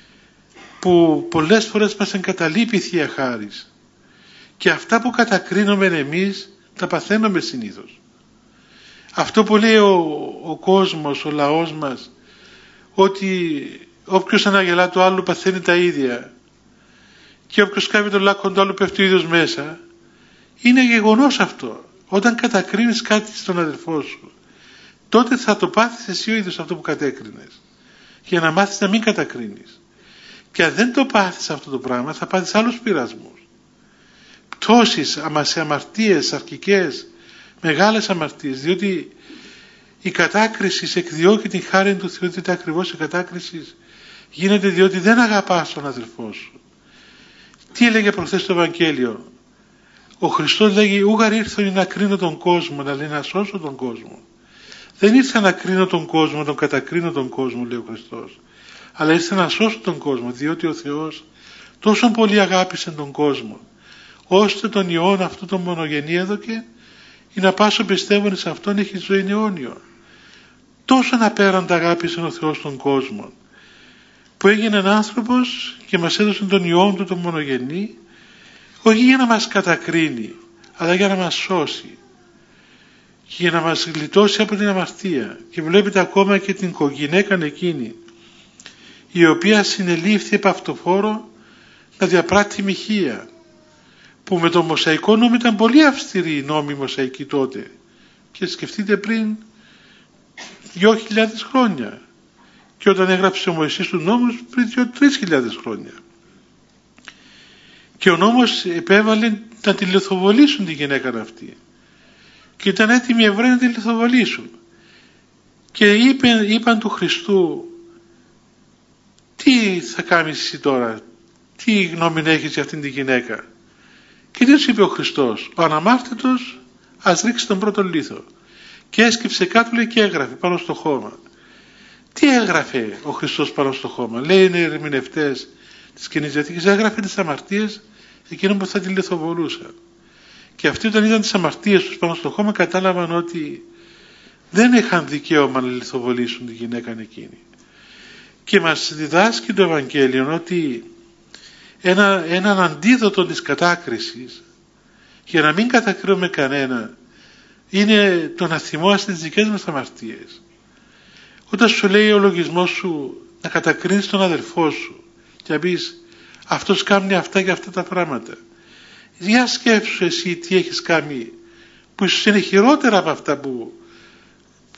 που πολλές φορές μας εγκαταλείπει η Θεία Χάρις και αυτά που κατακρίνουμε εμείς τα παθαίνουμε συνήθως. Αυτό που λέει ο κόσμος, ο λαός μας, ότι όποιος αναγελά το άλλο παθαίνει τα ίδια και όποιος κάνει τον λάκκον το άλλο πέφτει ο ίδιος μέσα, είναι γεγονός αυτό. Όταν κατακρίνεις κάτι στον αδελφό σου, τότε θα το πάθεις εσύ ο ίδιος αυτό που κατέκρινες, για να μάθεις να μην κατακρίνεις. Και αν δεν το πάθεις αυτό το πράγμα, θα πάθεις άλλους πειρασμούς, πτώσεις, αμαρτίες αρχικές, μεγάλες αμαρτίες, διότι η κατάκριση εκδιώκει την χάρη του Θεού, διότι ακριβώς η κατάκριση γίνεται διότι δεν αγαπάς τον αδελφό σου. Τι έλεγε προχθές στο Ευαγγέλιο? Ο Χριστός λέγει, ούγαρ ήρθον να κρίνω τον κόσμο, να λέει να σώσω τον κόσμο. Δεν ήρθα να κρίνω τον κόσμο, να τον κατακρίνω τον κόσμο, λέει ο Χριστός, αλλά ήρθε να σώσω τον κόσμο, διότι ο Θεός τόσο πολύ αγάπησε τον κόσμο, ώστε τον Υιόν αυτού τον μονογενή έδωκε, ή να πάσο πιστεύουν σε αυτόν έχει ζωή αιώνιο. Τόσο απέραντα αγάπησε ο Θεός τον κόσμο, που έγινε άνθρωπος και μας έδωσε τον Υιόν του τον μονογενή, όχι για να μας κατακρίνει, αλλά για να μας σώσει και για να μας γλιτώσει από την αμαρτία. Και βλέπετε ακόμα και την γυναίκα εκείνη, η οποία συνελήφθη επ' αυτοφόρο να διαπράττει μοιχεία, που με το Μωσαϊκό νόμο ήταν πολύ αυστηρή η νόμη Μωσαϊκή τότε, και σκεφτείτε πριν 2.000 χρόνια, και όταν έγραψε ο Μωυσής τους νόμους πριν 3.000 χρόνια. Και ο νόμος επέβαλε να τη λιθοβολήσουν τη γυναίκα αυτή. Και ήταν έτοιμοι οι Εβραίοι να τη λιθοβολήσουν. Και είπαν του Χριστού, τι θα κάνεις εσύ τώρα, τι γνώμη έχεις για αυτήν τη γυναίκα? Και τι τους είπε ο Χριστός? Ο αναμάρτητος ας ρίξει τον πρώτο λίθο. Και έσκυψε κάτω, λέει, και έγραφε πάνω στο χώμα. Τι έγραφε ο Χριστός πάνω στο χώμα? Λέει, είναι οι ερμηνευτές της Καινής Διαθήκης, έγραφε τις αμαρτίες εκείνων που θα τη λιθοβολούσαν. Και αυτοί όταν είδαν τις αμαρτίες τους πάνω στο χώμα, κατάλαβαν ότι δεν είχαν δικαίωμα να λιθοβολήσουν τη γυναίκα εκείνη. Και μας διδάσκει το Ευαγγέλιο ότι έναν αντίδοτο της κατάκρισης, για να μην κατακρίνουμε κανένα, είναι το να θυμόμαστε τις δικές μας αμαρτίες. Όταν σου λέει ο λογισμός σου να κατακρίνεις τον αδελφό σου και να πεις αυτός κάνει αυτά και αυτά τα πράγματα, για σκέψου εσύ τι έχεις κάνει που ίσως είναι χειρότερα από αυτά που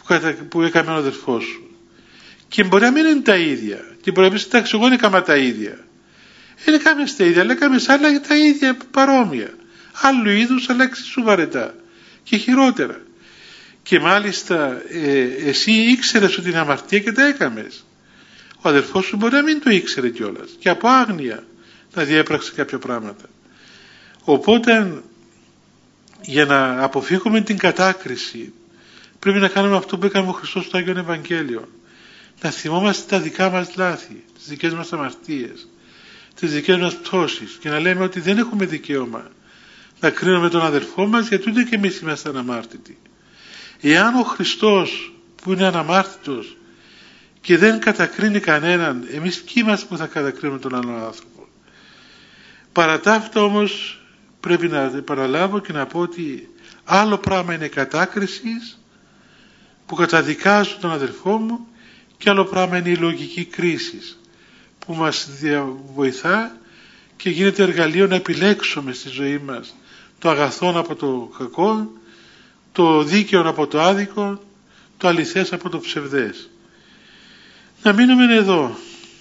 που έκαμε ο αδερφός σου. Και μπορεί να μην είναι τα ίδια. Και μπορεί να πεις, εντάξει, εγώ έκανα τα ίδια. Δεν έκαμε τα ίδια, αλλά έκαμε άλλα τα ίδια παρόμοια. Άλλου είδους, αλλά εξίσου βαρετά. Και χειρότερα. Και μάλιστα εσύ ήξερες ότι είναι αμαρτία και τα έκαμες. Ο αδερφός σου μπορεί να μην το ήξερε κιόλας. Και από άγνοια να διέπραξε κάποια πράγματα. Οπότε για να αποφύγουμε την κατάκριση πρέπει να κάνουμε αυτό που έκανε ο Χριστός στο Άγιον Ευαγγέλιο. Να θυμόμαστε τα δικά μας λάθη, τις δικές μας αμαρτίες, τις δικές μας πτώσεις και να λέμε ότι δεν έχουμε δικαίωμα να κρίνουμε τον αδερφό μας, γιατί ούτε και εμείς είμαστε αναμάρτητοι. Εάν ο Χριστός που είναι αναμάρτητος και δεν κατακρίνει κανέναν, εμείς ποιοι είμαστε που θα κατακρίνουμε τον άλλον άνθρωπο? Παρά τα αυτά όμως πρέπει να επαναλάβω και να πω ότι άλλο πράγμα είναι κατάκριση που καταδικάζω τον αδερφό μου και άλλο πράγμα είναι η λογική κρίση που μας βοηθά και γίνεται εργαλείο να επιλέξουμε στη ζωή μας το αγαθόν από το κακό, το δίκαιο από το άδικο, το αληθές από το ψευδές. Να μείνουμε εδώ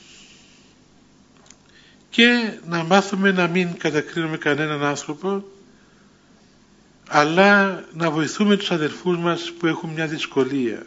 και να μάθουμε να μην κατακρίνουμε κανέναν άνθρωπο, αλλά να βοηθούμε τους αδερφούς μας που έχουν μια δυσκολία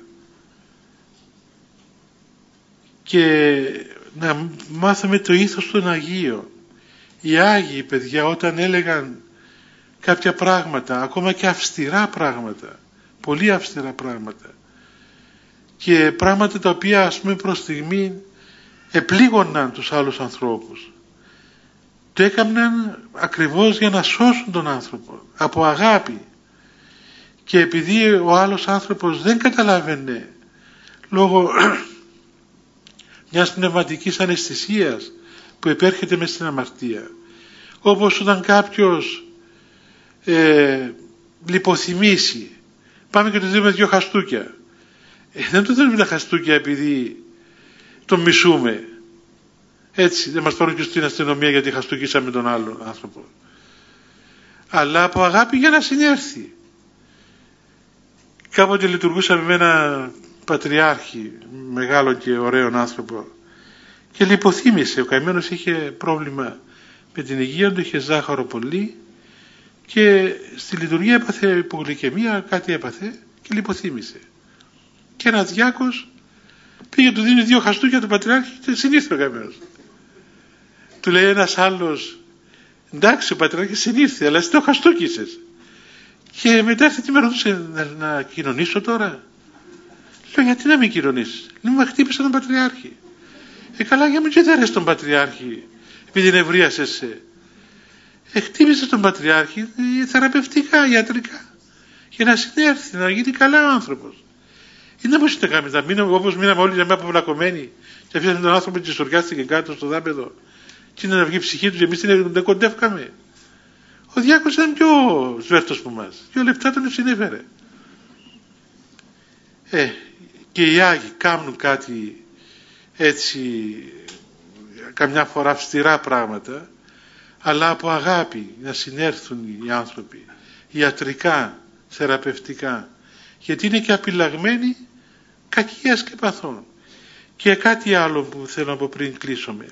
και να μάθουμε το ήθος των Αγίων. Οι Άγιοι, παιδιά, όταν έλεγαν κάποια πράγματα, ακόμα και αυστηρά πράγματα, πολύ αυστηρά πράγματα, και πράγματα τα οποία, ας πούμε, προς στιγμή επλήγωναν τους άλλους ανθρώπους, το έκαναν ακριβώς για να σώσουν τον άνθρωπο από αγάπη. Και επειδή ο άλλος άνθρωπος δεν καταλάβαινε λόγω μιας πνευματικής αναισθησίας που επέρχεται μες στην αμαρτία, όπως όταν κάποιος λιποθυμήσει, πάμε και του δίνουμε 2 χαστούκια. Δεν του δίνουμε τα χαστούκια επειδή τον μισούμε. Έτσι, δεν μας πάρουν και στην αστυνομία γιατί χαστούκισαμε τον άλλον άνθρωπο. Αλλά από αγάπη για να συνέρθει. Κάποτε λειτουργούσαμε με ένα πατριάρχη, μεγάλο και ωραίο άνθρωπο, και λιποθύμησε. Ο καημένος είχε πρόβλημα με την υγεία του, είχε ζάχαρο πολύ και στη λειτουργία έπαθε υπογλυκαιμία, κάτι έπαθε και λιποθύμησε. Και ένας διάκος πήγε, του δίνει 2 χαστούκια του πατριάρχη και συνήρθε ο καημένος. Του λέει ένας άλλος, εντάξει, ο πατριάρχης συνήρθε, αλλά εσύ το χαστούκισες. Και μετά αυτή τη με ρωτούσε, να κοινωνήσω τώρα? Λέω, γιατί να μην κοινωνήσεις? Λέω, με χτύπησε τον πατριάρχη. Καλά, για μην κοιτάρες τον πατριάρχη επειδή νευρίασες. Χτύπησε τον πατριάρχη θεραπευτικά, ιατρικά, για να συνέρθει, να γίνει καλά ο άνθρωπος. Είναι όπως είναι κάνουμε, όπως μείναμε όλοι για μένα αποβλακωμένοι και αφήσαμε τον άνθρωπο και σοριάστηκε κάτω στο δάπεδο και είναι να βγει η ψυχή του και εμείς δεν κοντεύκαμε. Ο διάκος ήταν πιο σβέρτος που μας. 2 λεπτά τον συνέφερε. Και οι Άγιοι κάνουν κάτι έτσι, καμιά φορά αυστηρά πράγματα, αλλά από αγάπη να συνέρθουν οι άνθρωποι, ιατρικά, θεραπευτικά, γιατί είναι και απειλαγμένοι κακίας και παθών. Και κάτι άλλο που θέλω να πω πριν κλείσουμε.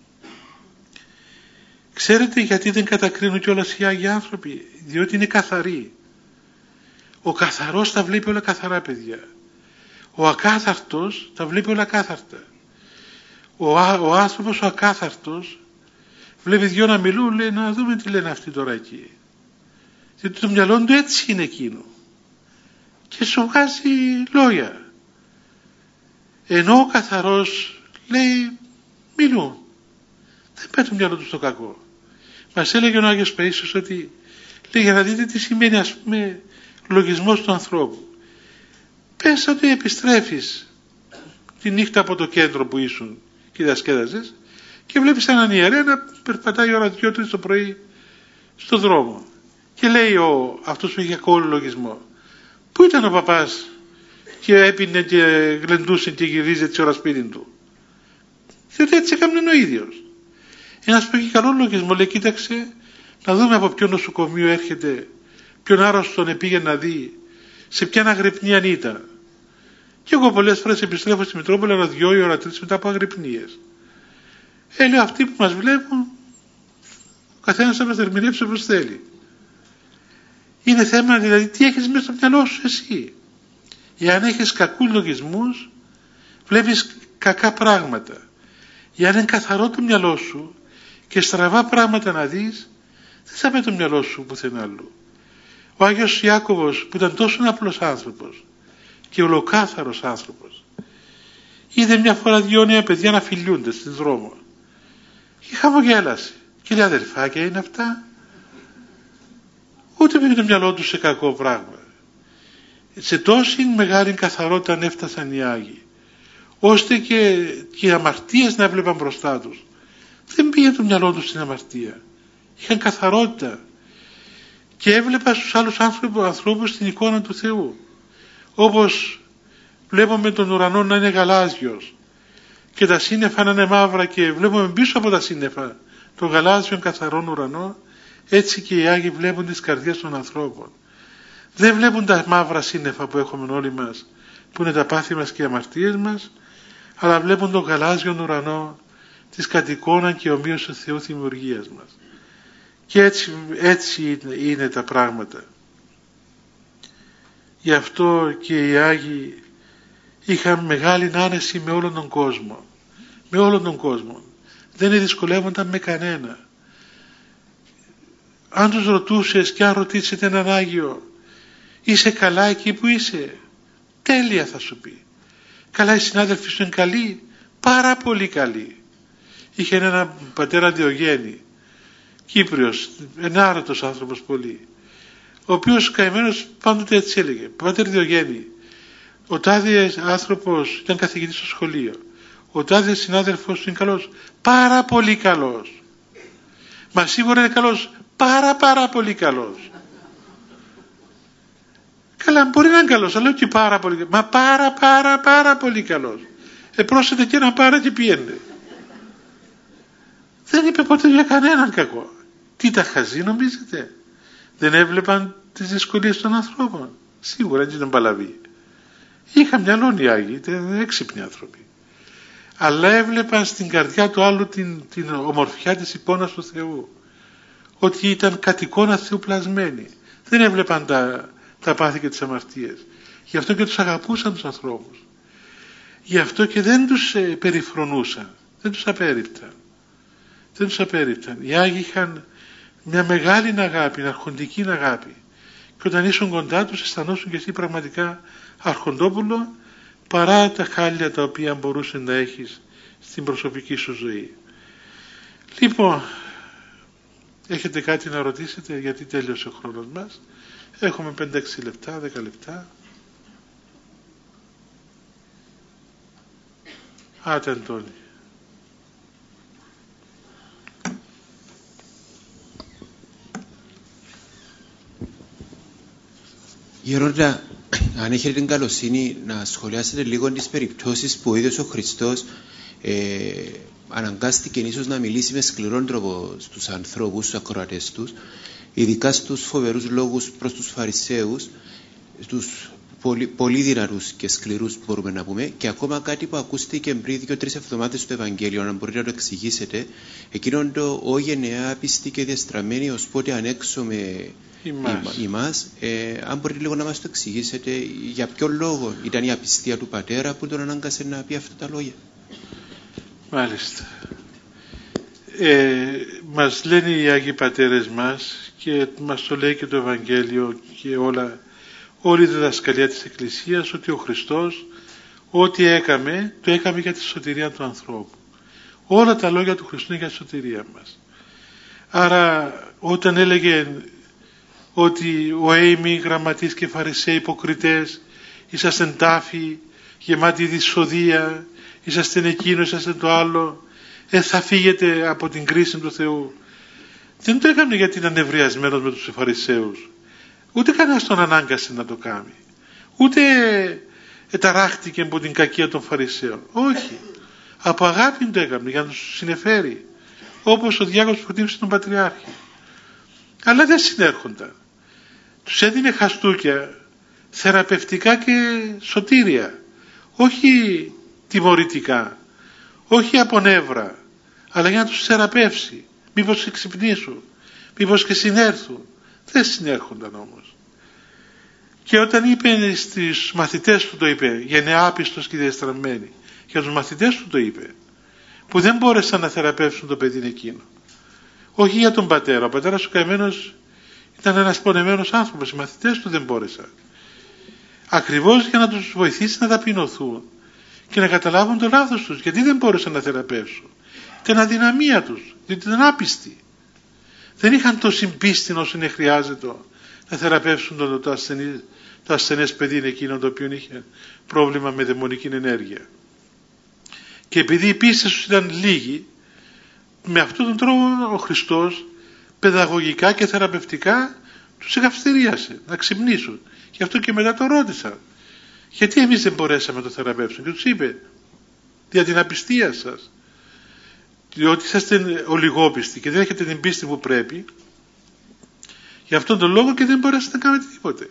Ξέρετε γιατί δεν κατακρίνουν κιόλας οι Άγιοι άνθρωποι? Διότι είναι καθαροί. Ο καθαρός τα βλέπει όλα καθαρά, παιδιά. Ο ακάθαρτος τα βλέπει όλα κάθαρτα. Ο άνθρωπος ο ακάθαρτος βλέπει 2 να μιλούν, λέει, να δούμε τι λένε αυτοί τώρα εκεί. Γιατί το μυαλό του έτσι είναι εκείνο. Και σου βγάζει λόγια. Ενώ ο καθαρός λέει, μιλούν. Δεν πάει το μυαλό του στο κακό. Μας έλεγε ο Άγιος Παΐσιος ότι, λέει, για να δείτε τι σημαίνει, ας πούμε, λογισμός του ανθρώπου. Πες ότι επιστρέφεις τη νύχτα από το κέντρο που ήσουν και διασκέδαζες και βλέπεις έναν ιερέα να περπατάει ώρα 2-3 το πρωί στο δρόμο. Και λέει αυτός που είχε ακόμα λογισμό, πού ήταν ο παπάς και έπινε και γλεντούσε και γυρίζε τη ώρα σπίτι του? Διότι έτσι έκαμε ο ίδιος. Ένας που έχει καλό λογισμό λέει, κοίταξε να δούμε από ποιο νοσοκομείο έρχεται, ποιον άρρωστον πήγε να δει, σε ποια αγρυπνία ήταν. Και εγώ πολλές φορές επιστρέφω στη Μητρόπολη ώρα 2 η ώρα 3 μετά από αγρυπνίες. Λέω αυτοί που μας βλέπουν, ο καθένας θα μας ερμηνεύσει όπως θέλει. Είναι θέμα δηλαδή τι έχεις μέσα στο μυαλό σου εσύ. Εάν έχεις κακούς λογισμούς, βλέπεις κακά πράγματα. Εάν είναι καθαρό το μυαλό σου και στραβά πράγματα να δεις, δεν θα πάει το μυαλό σου πουθενά αλλού. Ο Άγιος Ιάκωβος που ήταν τόσο απλός άνθρωπος και ολοκάθαρος άνθρωπος, είδε μια φορά 2 νέα παιδιά να φιλιούνται στον δρόμο και χαμογέλασε και λέει αδερφάκια είναι αυτά. Ούτε πήγε το μυαλό του σε κακό πράγμα. Σε τόση μεγάλη καθαρότητα έφτασαν οι Άγιοι, ώστε και οι αμαρτίες να έβλεπαν μπροστά τους. Δεν πήγε το μυαλό τους στην αμαρτία. Είχαν καθαρότητα και έβλεπα στους άλλους ανθρώπους την εικόνα του Θεού. Όπως βλέπουμε τον ουρανό να είναι γαλάζιος και τα σύννεφα να είναι μαύρα και βλέπουμε πίσω από τα σύννεφα τον γαλάζιο καθαρόν ουρανό, έτσι και οι Άγιοι βλέπουν τις καρδιές των ανθρώπων. Δεν βλέπουν τα μαύρα σύννεφα που έχουμε όλοι μας, που είναι τα πάθη μας και οι αμαρτίες μας, αλλά βλέπουν τον γαλάζιο ουρανό της κατ' εικόνα και ομοίως του Θεού δημιουργίας μας. Και έτσι είναι τα πράγματα. Γι' αυτό και οι Άγιοι είχαν μεγάλη άνεση με όλον τον κόσμο. Με όλον τον κόσμο. Δεν δυσκολεύονταν με κανένα. Αν τους ρωτούσες και αν ρωτήσετε έναν Άγιο, είσαι καλά εκεί που είσαι? Τέλεια θα σου πει. Καλά οι συνάδελφοι σου είναι καλοί? Πάρα πολύ καλοί. Είχε έναν πατέρα Διογέννη, Κύπριος, ενάρετος άνθρωπος πολύ, ο οποίος καημένος πάντοτε έτσι έλεγε: Πατέρα Διογέννη, ο τάδε άνθρωπος ήταν καθηγητής στο σχολείο, ο τάδε συνάδελφος σου είναι καλός? Πάρα πολύ καλός. Μα σίγουρα είναι καλός? Πάρα πολύ καλός. Καλά, μπορεί να είναι καλός, αλλά όχι πάρα πολύ καλός. Μα πάρα πολύ καλός. Πρόσθετε και ένα πάρα και πιέντε. Δεν είπε ποτέ για κανέναν κακό. Τι τα χαζί νομίζετε? Δεν έβλεπαν τις δυσκολίες των ανθρώπων? Σίγουρα δεν ήταν παλαβοί. Είχαν μυαλόν οι Άγιοι, ήταν έξυπνοι άνθρωποι. Αλλά έβλεπαν στην καρδιά του άλλου την ομορφιά της εικόνας του Θεού. Ότι ήταν κατ' εικόνα Θεού πλασμένη. Δεν έβλεπαν τα πάθη και τις αμαρτίες. Γι' αυτό και τους αγαπούσαν τους ανθρώπους. Γι' αυτό και δεν τους περιφρονούσαν. Δεν τους απέριπταν. Οι Άγιοι είχαν μια μεγάλη αγάπη, μια αρχοντική αγάπη. Και όταν ήσουν κοντά τους αισθανόσουν και εσύ πραγματικά αρχοντόπουλο, παρά τα χάλια τα οποία μπορούσε να έχεις στην προσωπική σου ζωή. Λοιπόν, έχετε κάτι να ρωτήσετε? Γιατί τέλειωσε ο χρόνος μας. Έχουμε 5-6 λεπτά, 10 λεπτά. Άτε Αντώνη. Γέροντα, αν έχετε την καλοσύνη να σχολιάσετε λίγο τις περιπτώσεις που ο ίδιος ο Χριστός αναγκάστηκε ίσως να μιλήσει με σκληρόν τρόπο στους ανθρώπους, στους ακροατές τους, ειδικά στους φοβερούς λόγους προς τους Φαρισαίους, τους πολύ δυνατούς και σκληρούς μπορούμε να πούμε, και ακόμα κάτι που ακούστηκε πριν 2-3 εβδομάδες στο Ευαγγέλιο, αν μπορείτε να το εξηγήσετε, εκείνον το «Ο γενεά πιστή και διαστραμμένη ως πότε ανέξομαι ημάς», αν μπορείτε λίγο να μας το εξηγήσετε, για ποιο λόγο ήταν η απιστία του πατέρα που τον ανάγκασε να πει αυτά τα λόγια? Μάλιστα. Μας λένε οι Άγιοι Πατέρες μας και μας το λέει και το Ευαγγέλιο και όλη η διδασκαλία της Εκκλησίας, ότι ο Χριστός ό,τι έκαμε, το έκαμε για τη σωτηρία του ανθρώπου. Όλα τα λόγια του Χριστού είναι για τη σωτηρία μας. Άρα όταν έλεγε ότι ο έημοι γραμματείς και φαρισαίοι υποκριτές, είσαστε τάφοι γεμάτοι δυσοδεία, είσαστε εκείνο, είσαστε το άλλο, θα φύγετε από την κρίση του Θεού. Δεν το έκανε γιατί ήταν νευριασμένος με τους Φαρισαίους. Ούτε κανένας τον ανάγκασε να το κάνει. Ούτε ταράχτηκε από την κακία των Φαρισαίων. Όχι. Από αγάπη το έκανε για να τους συνεφέρει. Όπως ο διάκονος που προτίμησε τον Πατριάρχη. Αλλά δεν συνέρχονταν. Τους έδινε χαστούκια θεραπευτικά και σωτήρια. όχι τιμωρητικά, όχι από νεύρα, αλλά για να τους θεραπεύσει. Μήπως ξυπνήσουν, μήπως και συνέρθουν. Δεν συνέρχονταν όμως. Και όταν είπε στις μαθητές του, το είπε, γενναία άπιστος και διαστραμμένη, για τους μαθητές του το είπε, που δεν μπόρεσαν να θεραπεύσουν το παιδί εκείνο. Όχι για τον πατέρα. Ο πατέρας ο καημένος ήταν ένας πονεμένος άνθρωπος. Οι μαθητές του δεν μπόρεσαν. Ακριβώς για να τους βοηθήσει να ταπεινωθούν και να καταλάβουν το λάθος τους. Γιατί δεν μπόρεσαν να θεραπεύσουν. Ήταν αδυναμία τους. Γιατί ήταν άπιστοι. Δεν είχαν τόση πίστη όσο είναι χρειάζεται να θεραπεύσουν το ασθενές παιδί εκείνο το οποίο είχε πρόβλημα με δαιμονική ενέργεια. Και επειδή η πίστη τους ήταν λίγη, με αυτόν τον τρόπο ο Χριστός παιδαγωγικά και θεραπευτικά τους εκαυστηρίασε να ξυπνήσουν. Γι' αυτό και μετά το ρώτησαν. Γιατί εμείς δεν μπορέσαμε να το θεραπεύσουμε? Και τους είπε, για την απιστία σας. Διότι είσαστε ολιγόπιστοι και δεν έχετε την πίστη που πρέπει. Γι' αυτόν τον λόγο και δεν μπορέσατε να κάνετε τίποτε.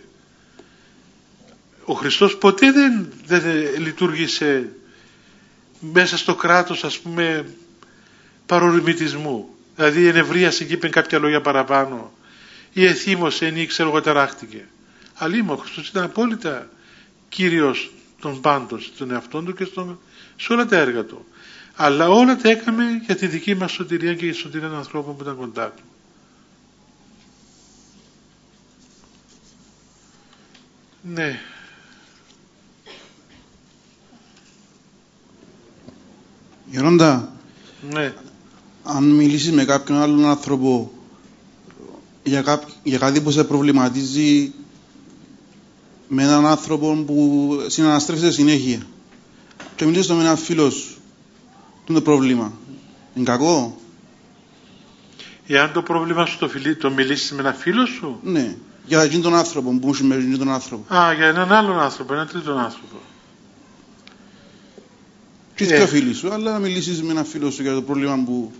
Ο Χριστός ποτέ δεν λειτουργήσε μέσα στο κράτος, ας πούμε, παρορμητισμού. Δηλαδή ενευρίασε και είπε κάποια λόγια παραπάνω, ή εθύμωσε ή ξέρω εγώ ταράχτηκε. Αλλήμον, ο Χριστός ήταν απόλυτα κύριος των πάντων, στον εαυτόν του και σε όλα τα έργα του. Αλλά όλα τα έκαμε για τη δική μας σωτηρία και για τη σωτηρία των ανθρώπων που ήταν κοντά του. Ναι. Γερόντα, Ναι. αν μιλήσεις με κάποιον άλλον άνθρωπο για κάτι που σε προβληματίζει, με έναν άνθρωπο που συναναστρέφεται συνέχεια, και μιλήσεις με έναν φίλο σου, το πρόβλημα είναι κακό? Εάν το πρόβλημα σου το μιλήσεις με έναν φίλο σου? Ναι, για εκείνον τον άνθρωπο που είσαι με εκείνον τον άνθρωπο. Για έναν άλλον άνθρωπο, έναν τρίτον άνθρωπο. Και πιο φίλοι σου, αλλά να μιλήσεις με έναν φίλο σου για το πρόβλημα που...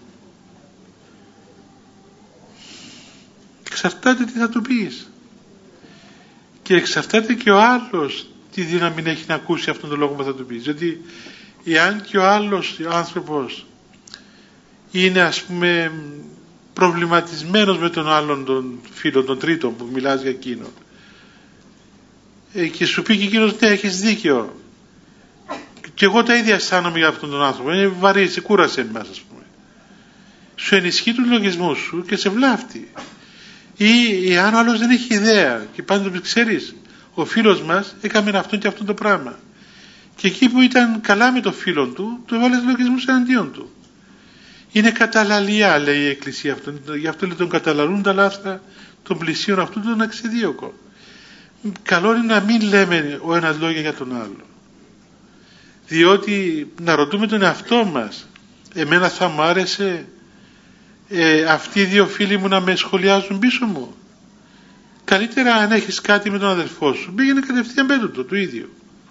Εξαρτάται τι θα του πεις. Και εξαρτάται και ο άλλος τι δύναμη έχει να ακούσει αυτόν τον λόγο που θα του πεις. Γιατί εάν και ο άλλος άνθρωπος είναι, ας πούμε, προβληματισμένος με τον άλλον τον φίλο, τον τρίτον που μιλάς για εκείνον, και σου πει και εκείνος, ναι, έχεις δίκιο, και εγώ τα ίδια αισθάνομαι για αυτόν τον άνθρωπο, είναι βαρύ, σε κούρασε εμάς, ας πούμε, σου ενισχύει τους λογισμούς σου και σε βλάφτει. Ή αν ο άλλος δεν έχει ιδέα και πάντα το ξέρεις, ο φίλος μας έκαμε αυτό και αυτό το πράγμα, και εκεί που ήταν καλά με το φίλο του, του έβαλε λογισμούς εναντίον του. Είναι καταλαλία, λέει η Εκκλησία αυτό. Γι' αυτό λέει, τον καταλαλούν τα λάθρα των πλησίων αυτού τον αξιδίωκο. Καλό είναι να μην λέμε ο ένας λόγια για τον άλλο. Διότι να ρωτούμε τον εαυτό μας, εμένα θα μου άρεσε αυτοί οι δύο φίλοι μου να με σχολιάζουν πίσω μου? Καλύτερα αν έχεις κάτι με τον αδελφό σου, πήγαινε κατευθείαν πέτω το ίδιο.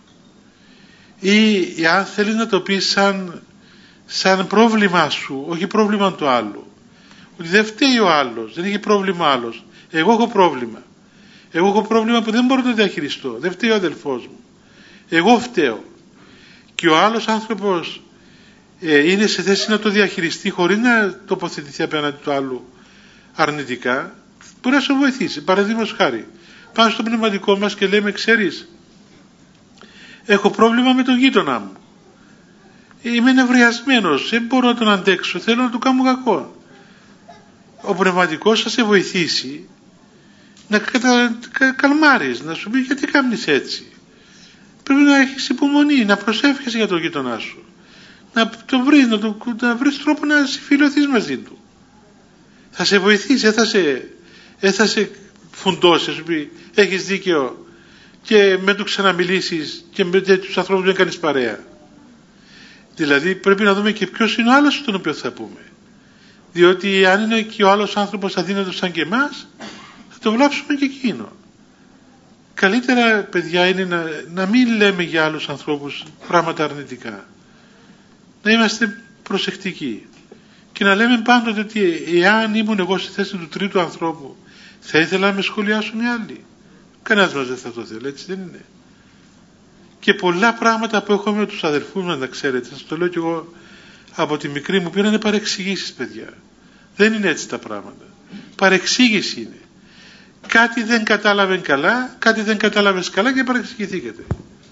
Ή αν θέλεις να το πεις σαν πρόβλημα σου, όχι πρόβλημα του άλλου, ότι δεν φταίει ο άλλος, δεν έχει πρόβλημα άλλος, εγώ έχω πρόβλημα. Εγώ έχω πρόβλημα που δεν μπορώ να το διαχειριστώ, δεν φταίει ο αδελφός μου, εγώ φταίω. Και ο άλλος άνθρωπος είναι σε θέση να το διαχειριστεί χωρίς να τοποθετηθεί απέναντι του άλλου αρνητικά, μπορεί να σου βοηθήσει. Παραδείγματος χάρη, πάμε στο πνευματικό μας και λέμε, ξέρεις, έχω πρόβλημα με τον γείτονα μου, είμαι νευριασμένος, δεν μπορώ να τον αντέξω, θέλω να του κάνω κακό. Ο πνευματικός θα σε βοηθήσει να καλμάρεις, να σου πει γιατί κάνεις έτσι. Πρέπει να έχεις υπομονή, να προσεύχεσαι για τον γείτονά σου, να τον βρεις, να βρεις τρόπο να συμφιλωθείς μαζί του. Θα σε βοηθήσει, θα σε φουντώσει, θα σου πει έχεις δίκαιο, και με του ξαναμιλήσεις και με τους ανθρώπους δεν κάνεις παρέα. Δηλαδή πρέπει να δούμε και ποιος είναι ο άλλος τον οποίο θα πούμε. Διότι αν είναι και ο άλλος άνθρωπος αδύνατος σαν και εμάς, θα το βλάψουμε και εκείνο. Καλύτερα, παιδιά, είναι να μην λέμε για άλλους ανθρώπους πράγματα αρνητικά. Να είμαστε προσεκτικοί. Και να λέμε πάντοτε ότι εάν ήμουν εγώ στη θέση του τρίτου ανθρώπου, θα ήθελα να με σχολιάσουν οι άλλοι. Κανένας μας δεν θα το θέλει, έτσι δεν είναι? Και πολλά πράγματα που έχω με τους αδερφούς μου, να τα ξέρετε, σας το λέω κι εγώ από τη μικρή μου, πήρανε παρεξηγήσεις, παιδιά. Δεν είναι έτσι τα πράγματα. Παρεξήγηση είναι. Κάτι δεν κατάλαβε καλά, κάτι δεν κατάλαβες καλά και παρεξηγηθήκατε.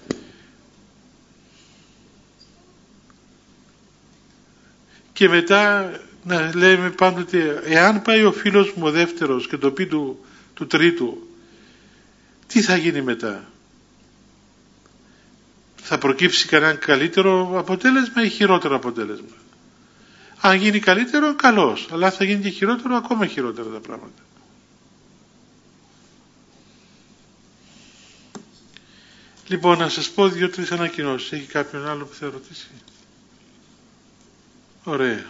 Και μετά να λέμε πάντοτε, εάν πάει ο φίλος μου ο δεύτερος και το πει του τρίτου, τι θα γίνει μετά? Θα προκύψει κανένα καλύτερο αποτέλεσμα ή χειρότερο αποτέλεσμα? Αν γίνει καλύτερο, καλώς, αλλά θα γίνει και χειρότερο, ακόμα χειρότερα τα πράγματα. Λοιπόν, να σας πω 2-3 ανακοινώσεις. Έχει κάποιον άλλο που θα ρωτήσει? Ωραία.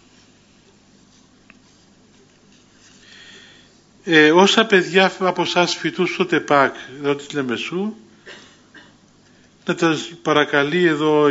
Όσα παιδιά από εσάς φοιτούν στο ΤΕΠΑΚ εδώ της Λεμεσού, να τα παρακαλεί εδώ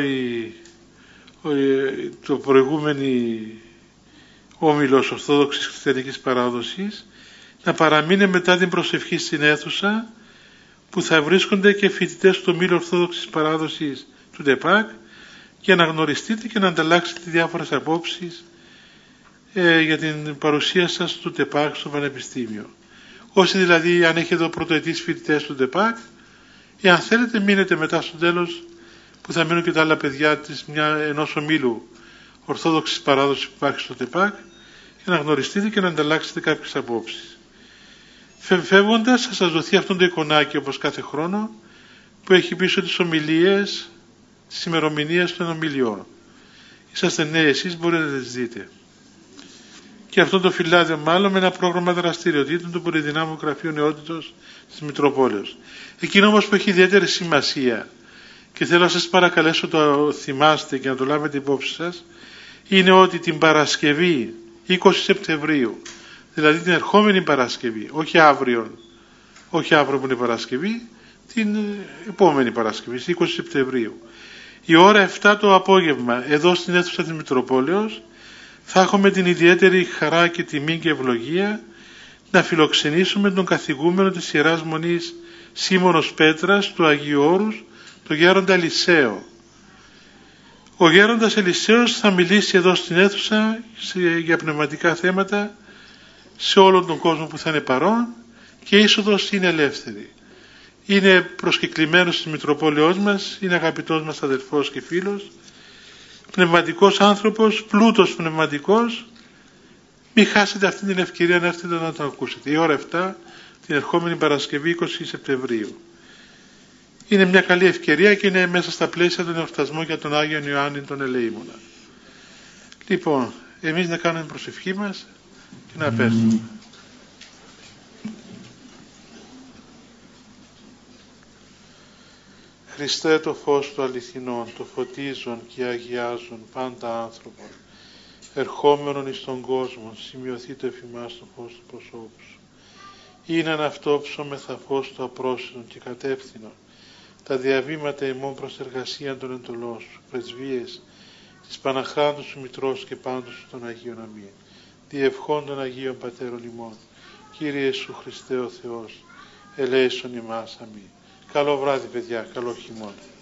το προηγούμενη όμιλος Ορθόδοξης Χριστιανικής Παράδοσης να παραμείνει μετά την προσευχή στην αίθουσα, που θα βρίσκονται και φοιτητές του ομίλου Ορθόδοξης Παράδοσης του ΤΕΠΑΚ, για να γνωριστείτε και να ανταλλάξετε διάφορες απόψεις για την παρουσία σας του ΤΕΠΑΚ στο Πανεπιστήμιο. Όσοι δηλαδή, αν έχετε πρωτοετής φοιτητές του ΤΕΠΑΚ, εάν θέλετε μείνετε μετά στο τέλος, που θα μείνουν και τα άλλα παιδιά ενός ομίλου Ορθόδοξης Παράδοσης που υπάρχει στο ΤΕΠΑΚ, για να γνωριστείτε και να ανταλλάξετε κάποιες απόψεις. Φεύγοντας θα σας δοθεί αυτό το εικονάκι, όπως κάθε χρόνο, που έχει πίσω τις ομιλίες, τις ημερομηνίες των ομιλιών. Είσαστε νέοι εσείς, μπορείτε να τις δείτε. Και αυτό το φυλάδιο μάλλον με ένα πρόγραμμα δραστηριοτήτων του Πολυδυνάμου Γραφείου Νεότητος της Μητροπόλεως. Εκείνο όμως που έχει ιδιαίτερη σημασία και θέλω να σας παρακαλέσω το θυμάστε και να το λάβετε υπόψη σας, είναι ότι την Παρασκευή 20 Σεπτεμβρίου, δηλαδή την ερχόμενη Παρασκευή, όχι αύριο που είναι Παρασκευή, την επόμενη Παρασκευή, 20 Σεπτεμβρίου, η ώρα 7 το απόγευμα, εδώ στην αίθουσα της Μητροπόλεως, θα έχουμε την ιδιαίτερη χαρά και τιμή και ευλογία να φιλοξενήσουμε τον καθηγούμενο της Ιεράς Μονής Σίμωνος Πέτρας του Αγίου Όρους, τον Γέροντα Ελισαίο. Ο Γέροντας Ελισαίος θα μιλήσει εδώ στην αίθουσα για πνευματικά θέματα σε όλον τον κόσμο που θα είναι παρόν, και η είσοδος είναι ελεύθερη. Είναι προσκεκλημένος της Μητροπόλεως μας, είναι αγαπητός μας αδελφός και φίλος, πνευματικός άνθρωπος, πλούτος πνευματικός. Μην χάσετε αυτή την ευκαιρία να έρθετε να τον ακούσετε. Η ώρα 7 την ερχόμενη Παρασκευή 20 Σεπτεμβρίου. Είναι μια καλή ευκαιρία και είναι μέσα στα πλαίσια των εορτασμών για τον Άγιον Ιωάννη τον Ελεήμονα. Λοιπόν, εμείς να κάνουμε την προσευχή μας και να πέσουμε. Χριστέ, το φως του αληθινών, το φωτίζον και αγιάζον πάντα άνθρωπον, ερχόμενον εις τον κόσμο, σημειωθεί το εφημάς το φως του προσώπου σου. Είναι αναυτόψωμεθα φως του απρόσιτον και κατεύθυνον τα διαβήματα ημών προς εργασία των εντολών σου, πρεσβείες της Παναχράντου σου Μητρός και πάντως σου των Αγίων Αμήν. Διευχών των Αγίων Πατέρων ημών, Κύριε Ιησού Χριστέ ο Θεός, ελέησον ημάς. Αμήν. Καλό βράδυ παιδιά, καλό χειμώνα.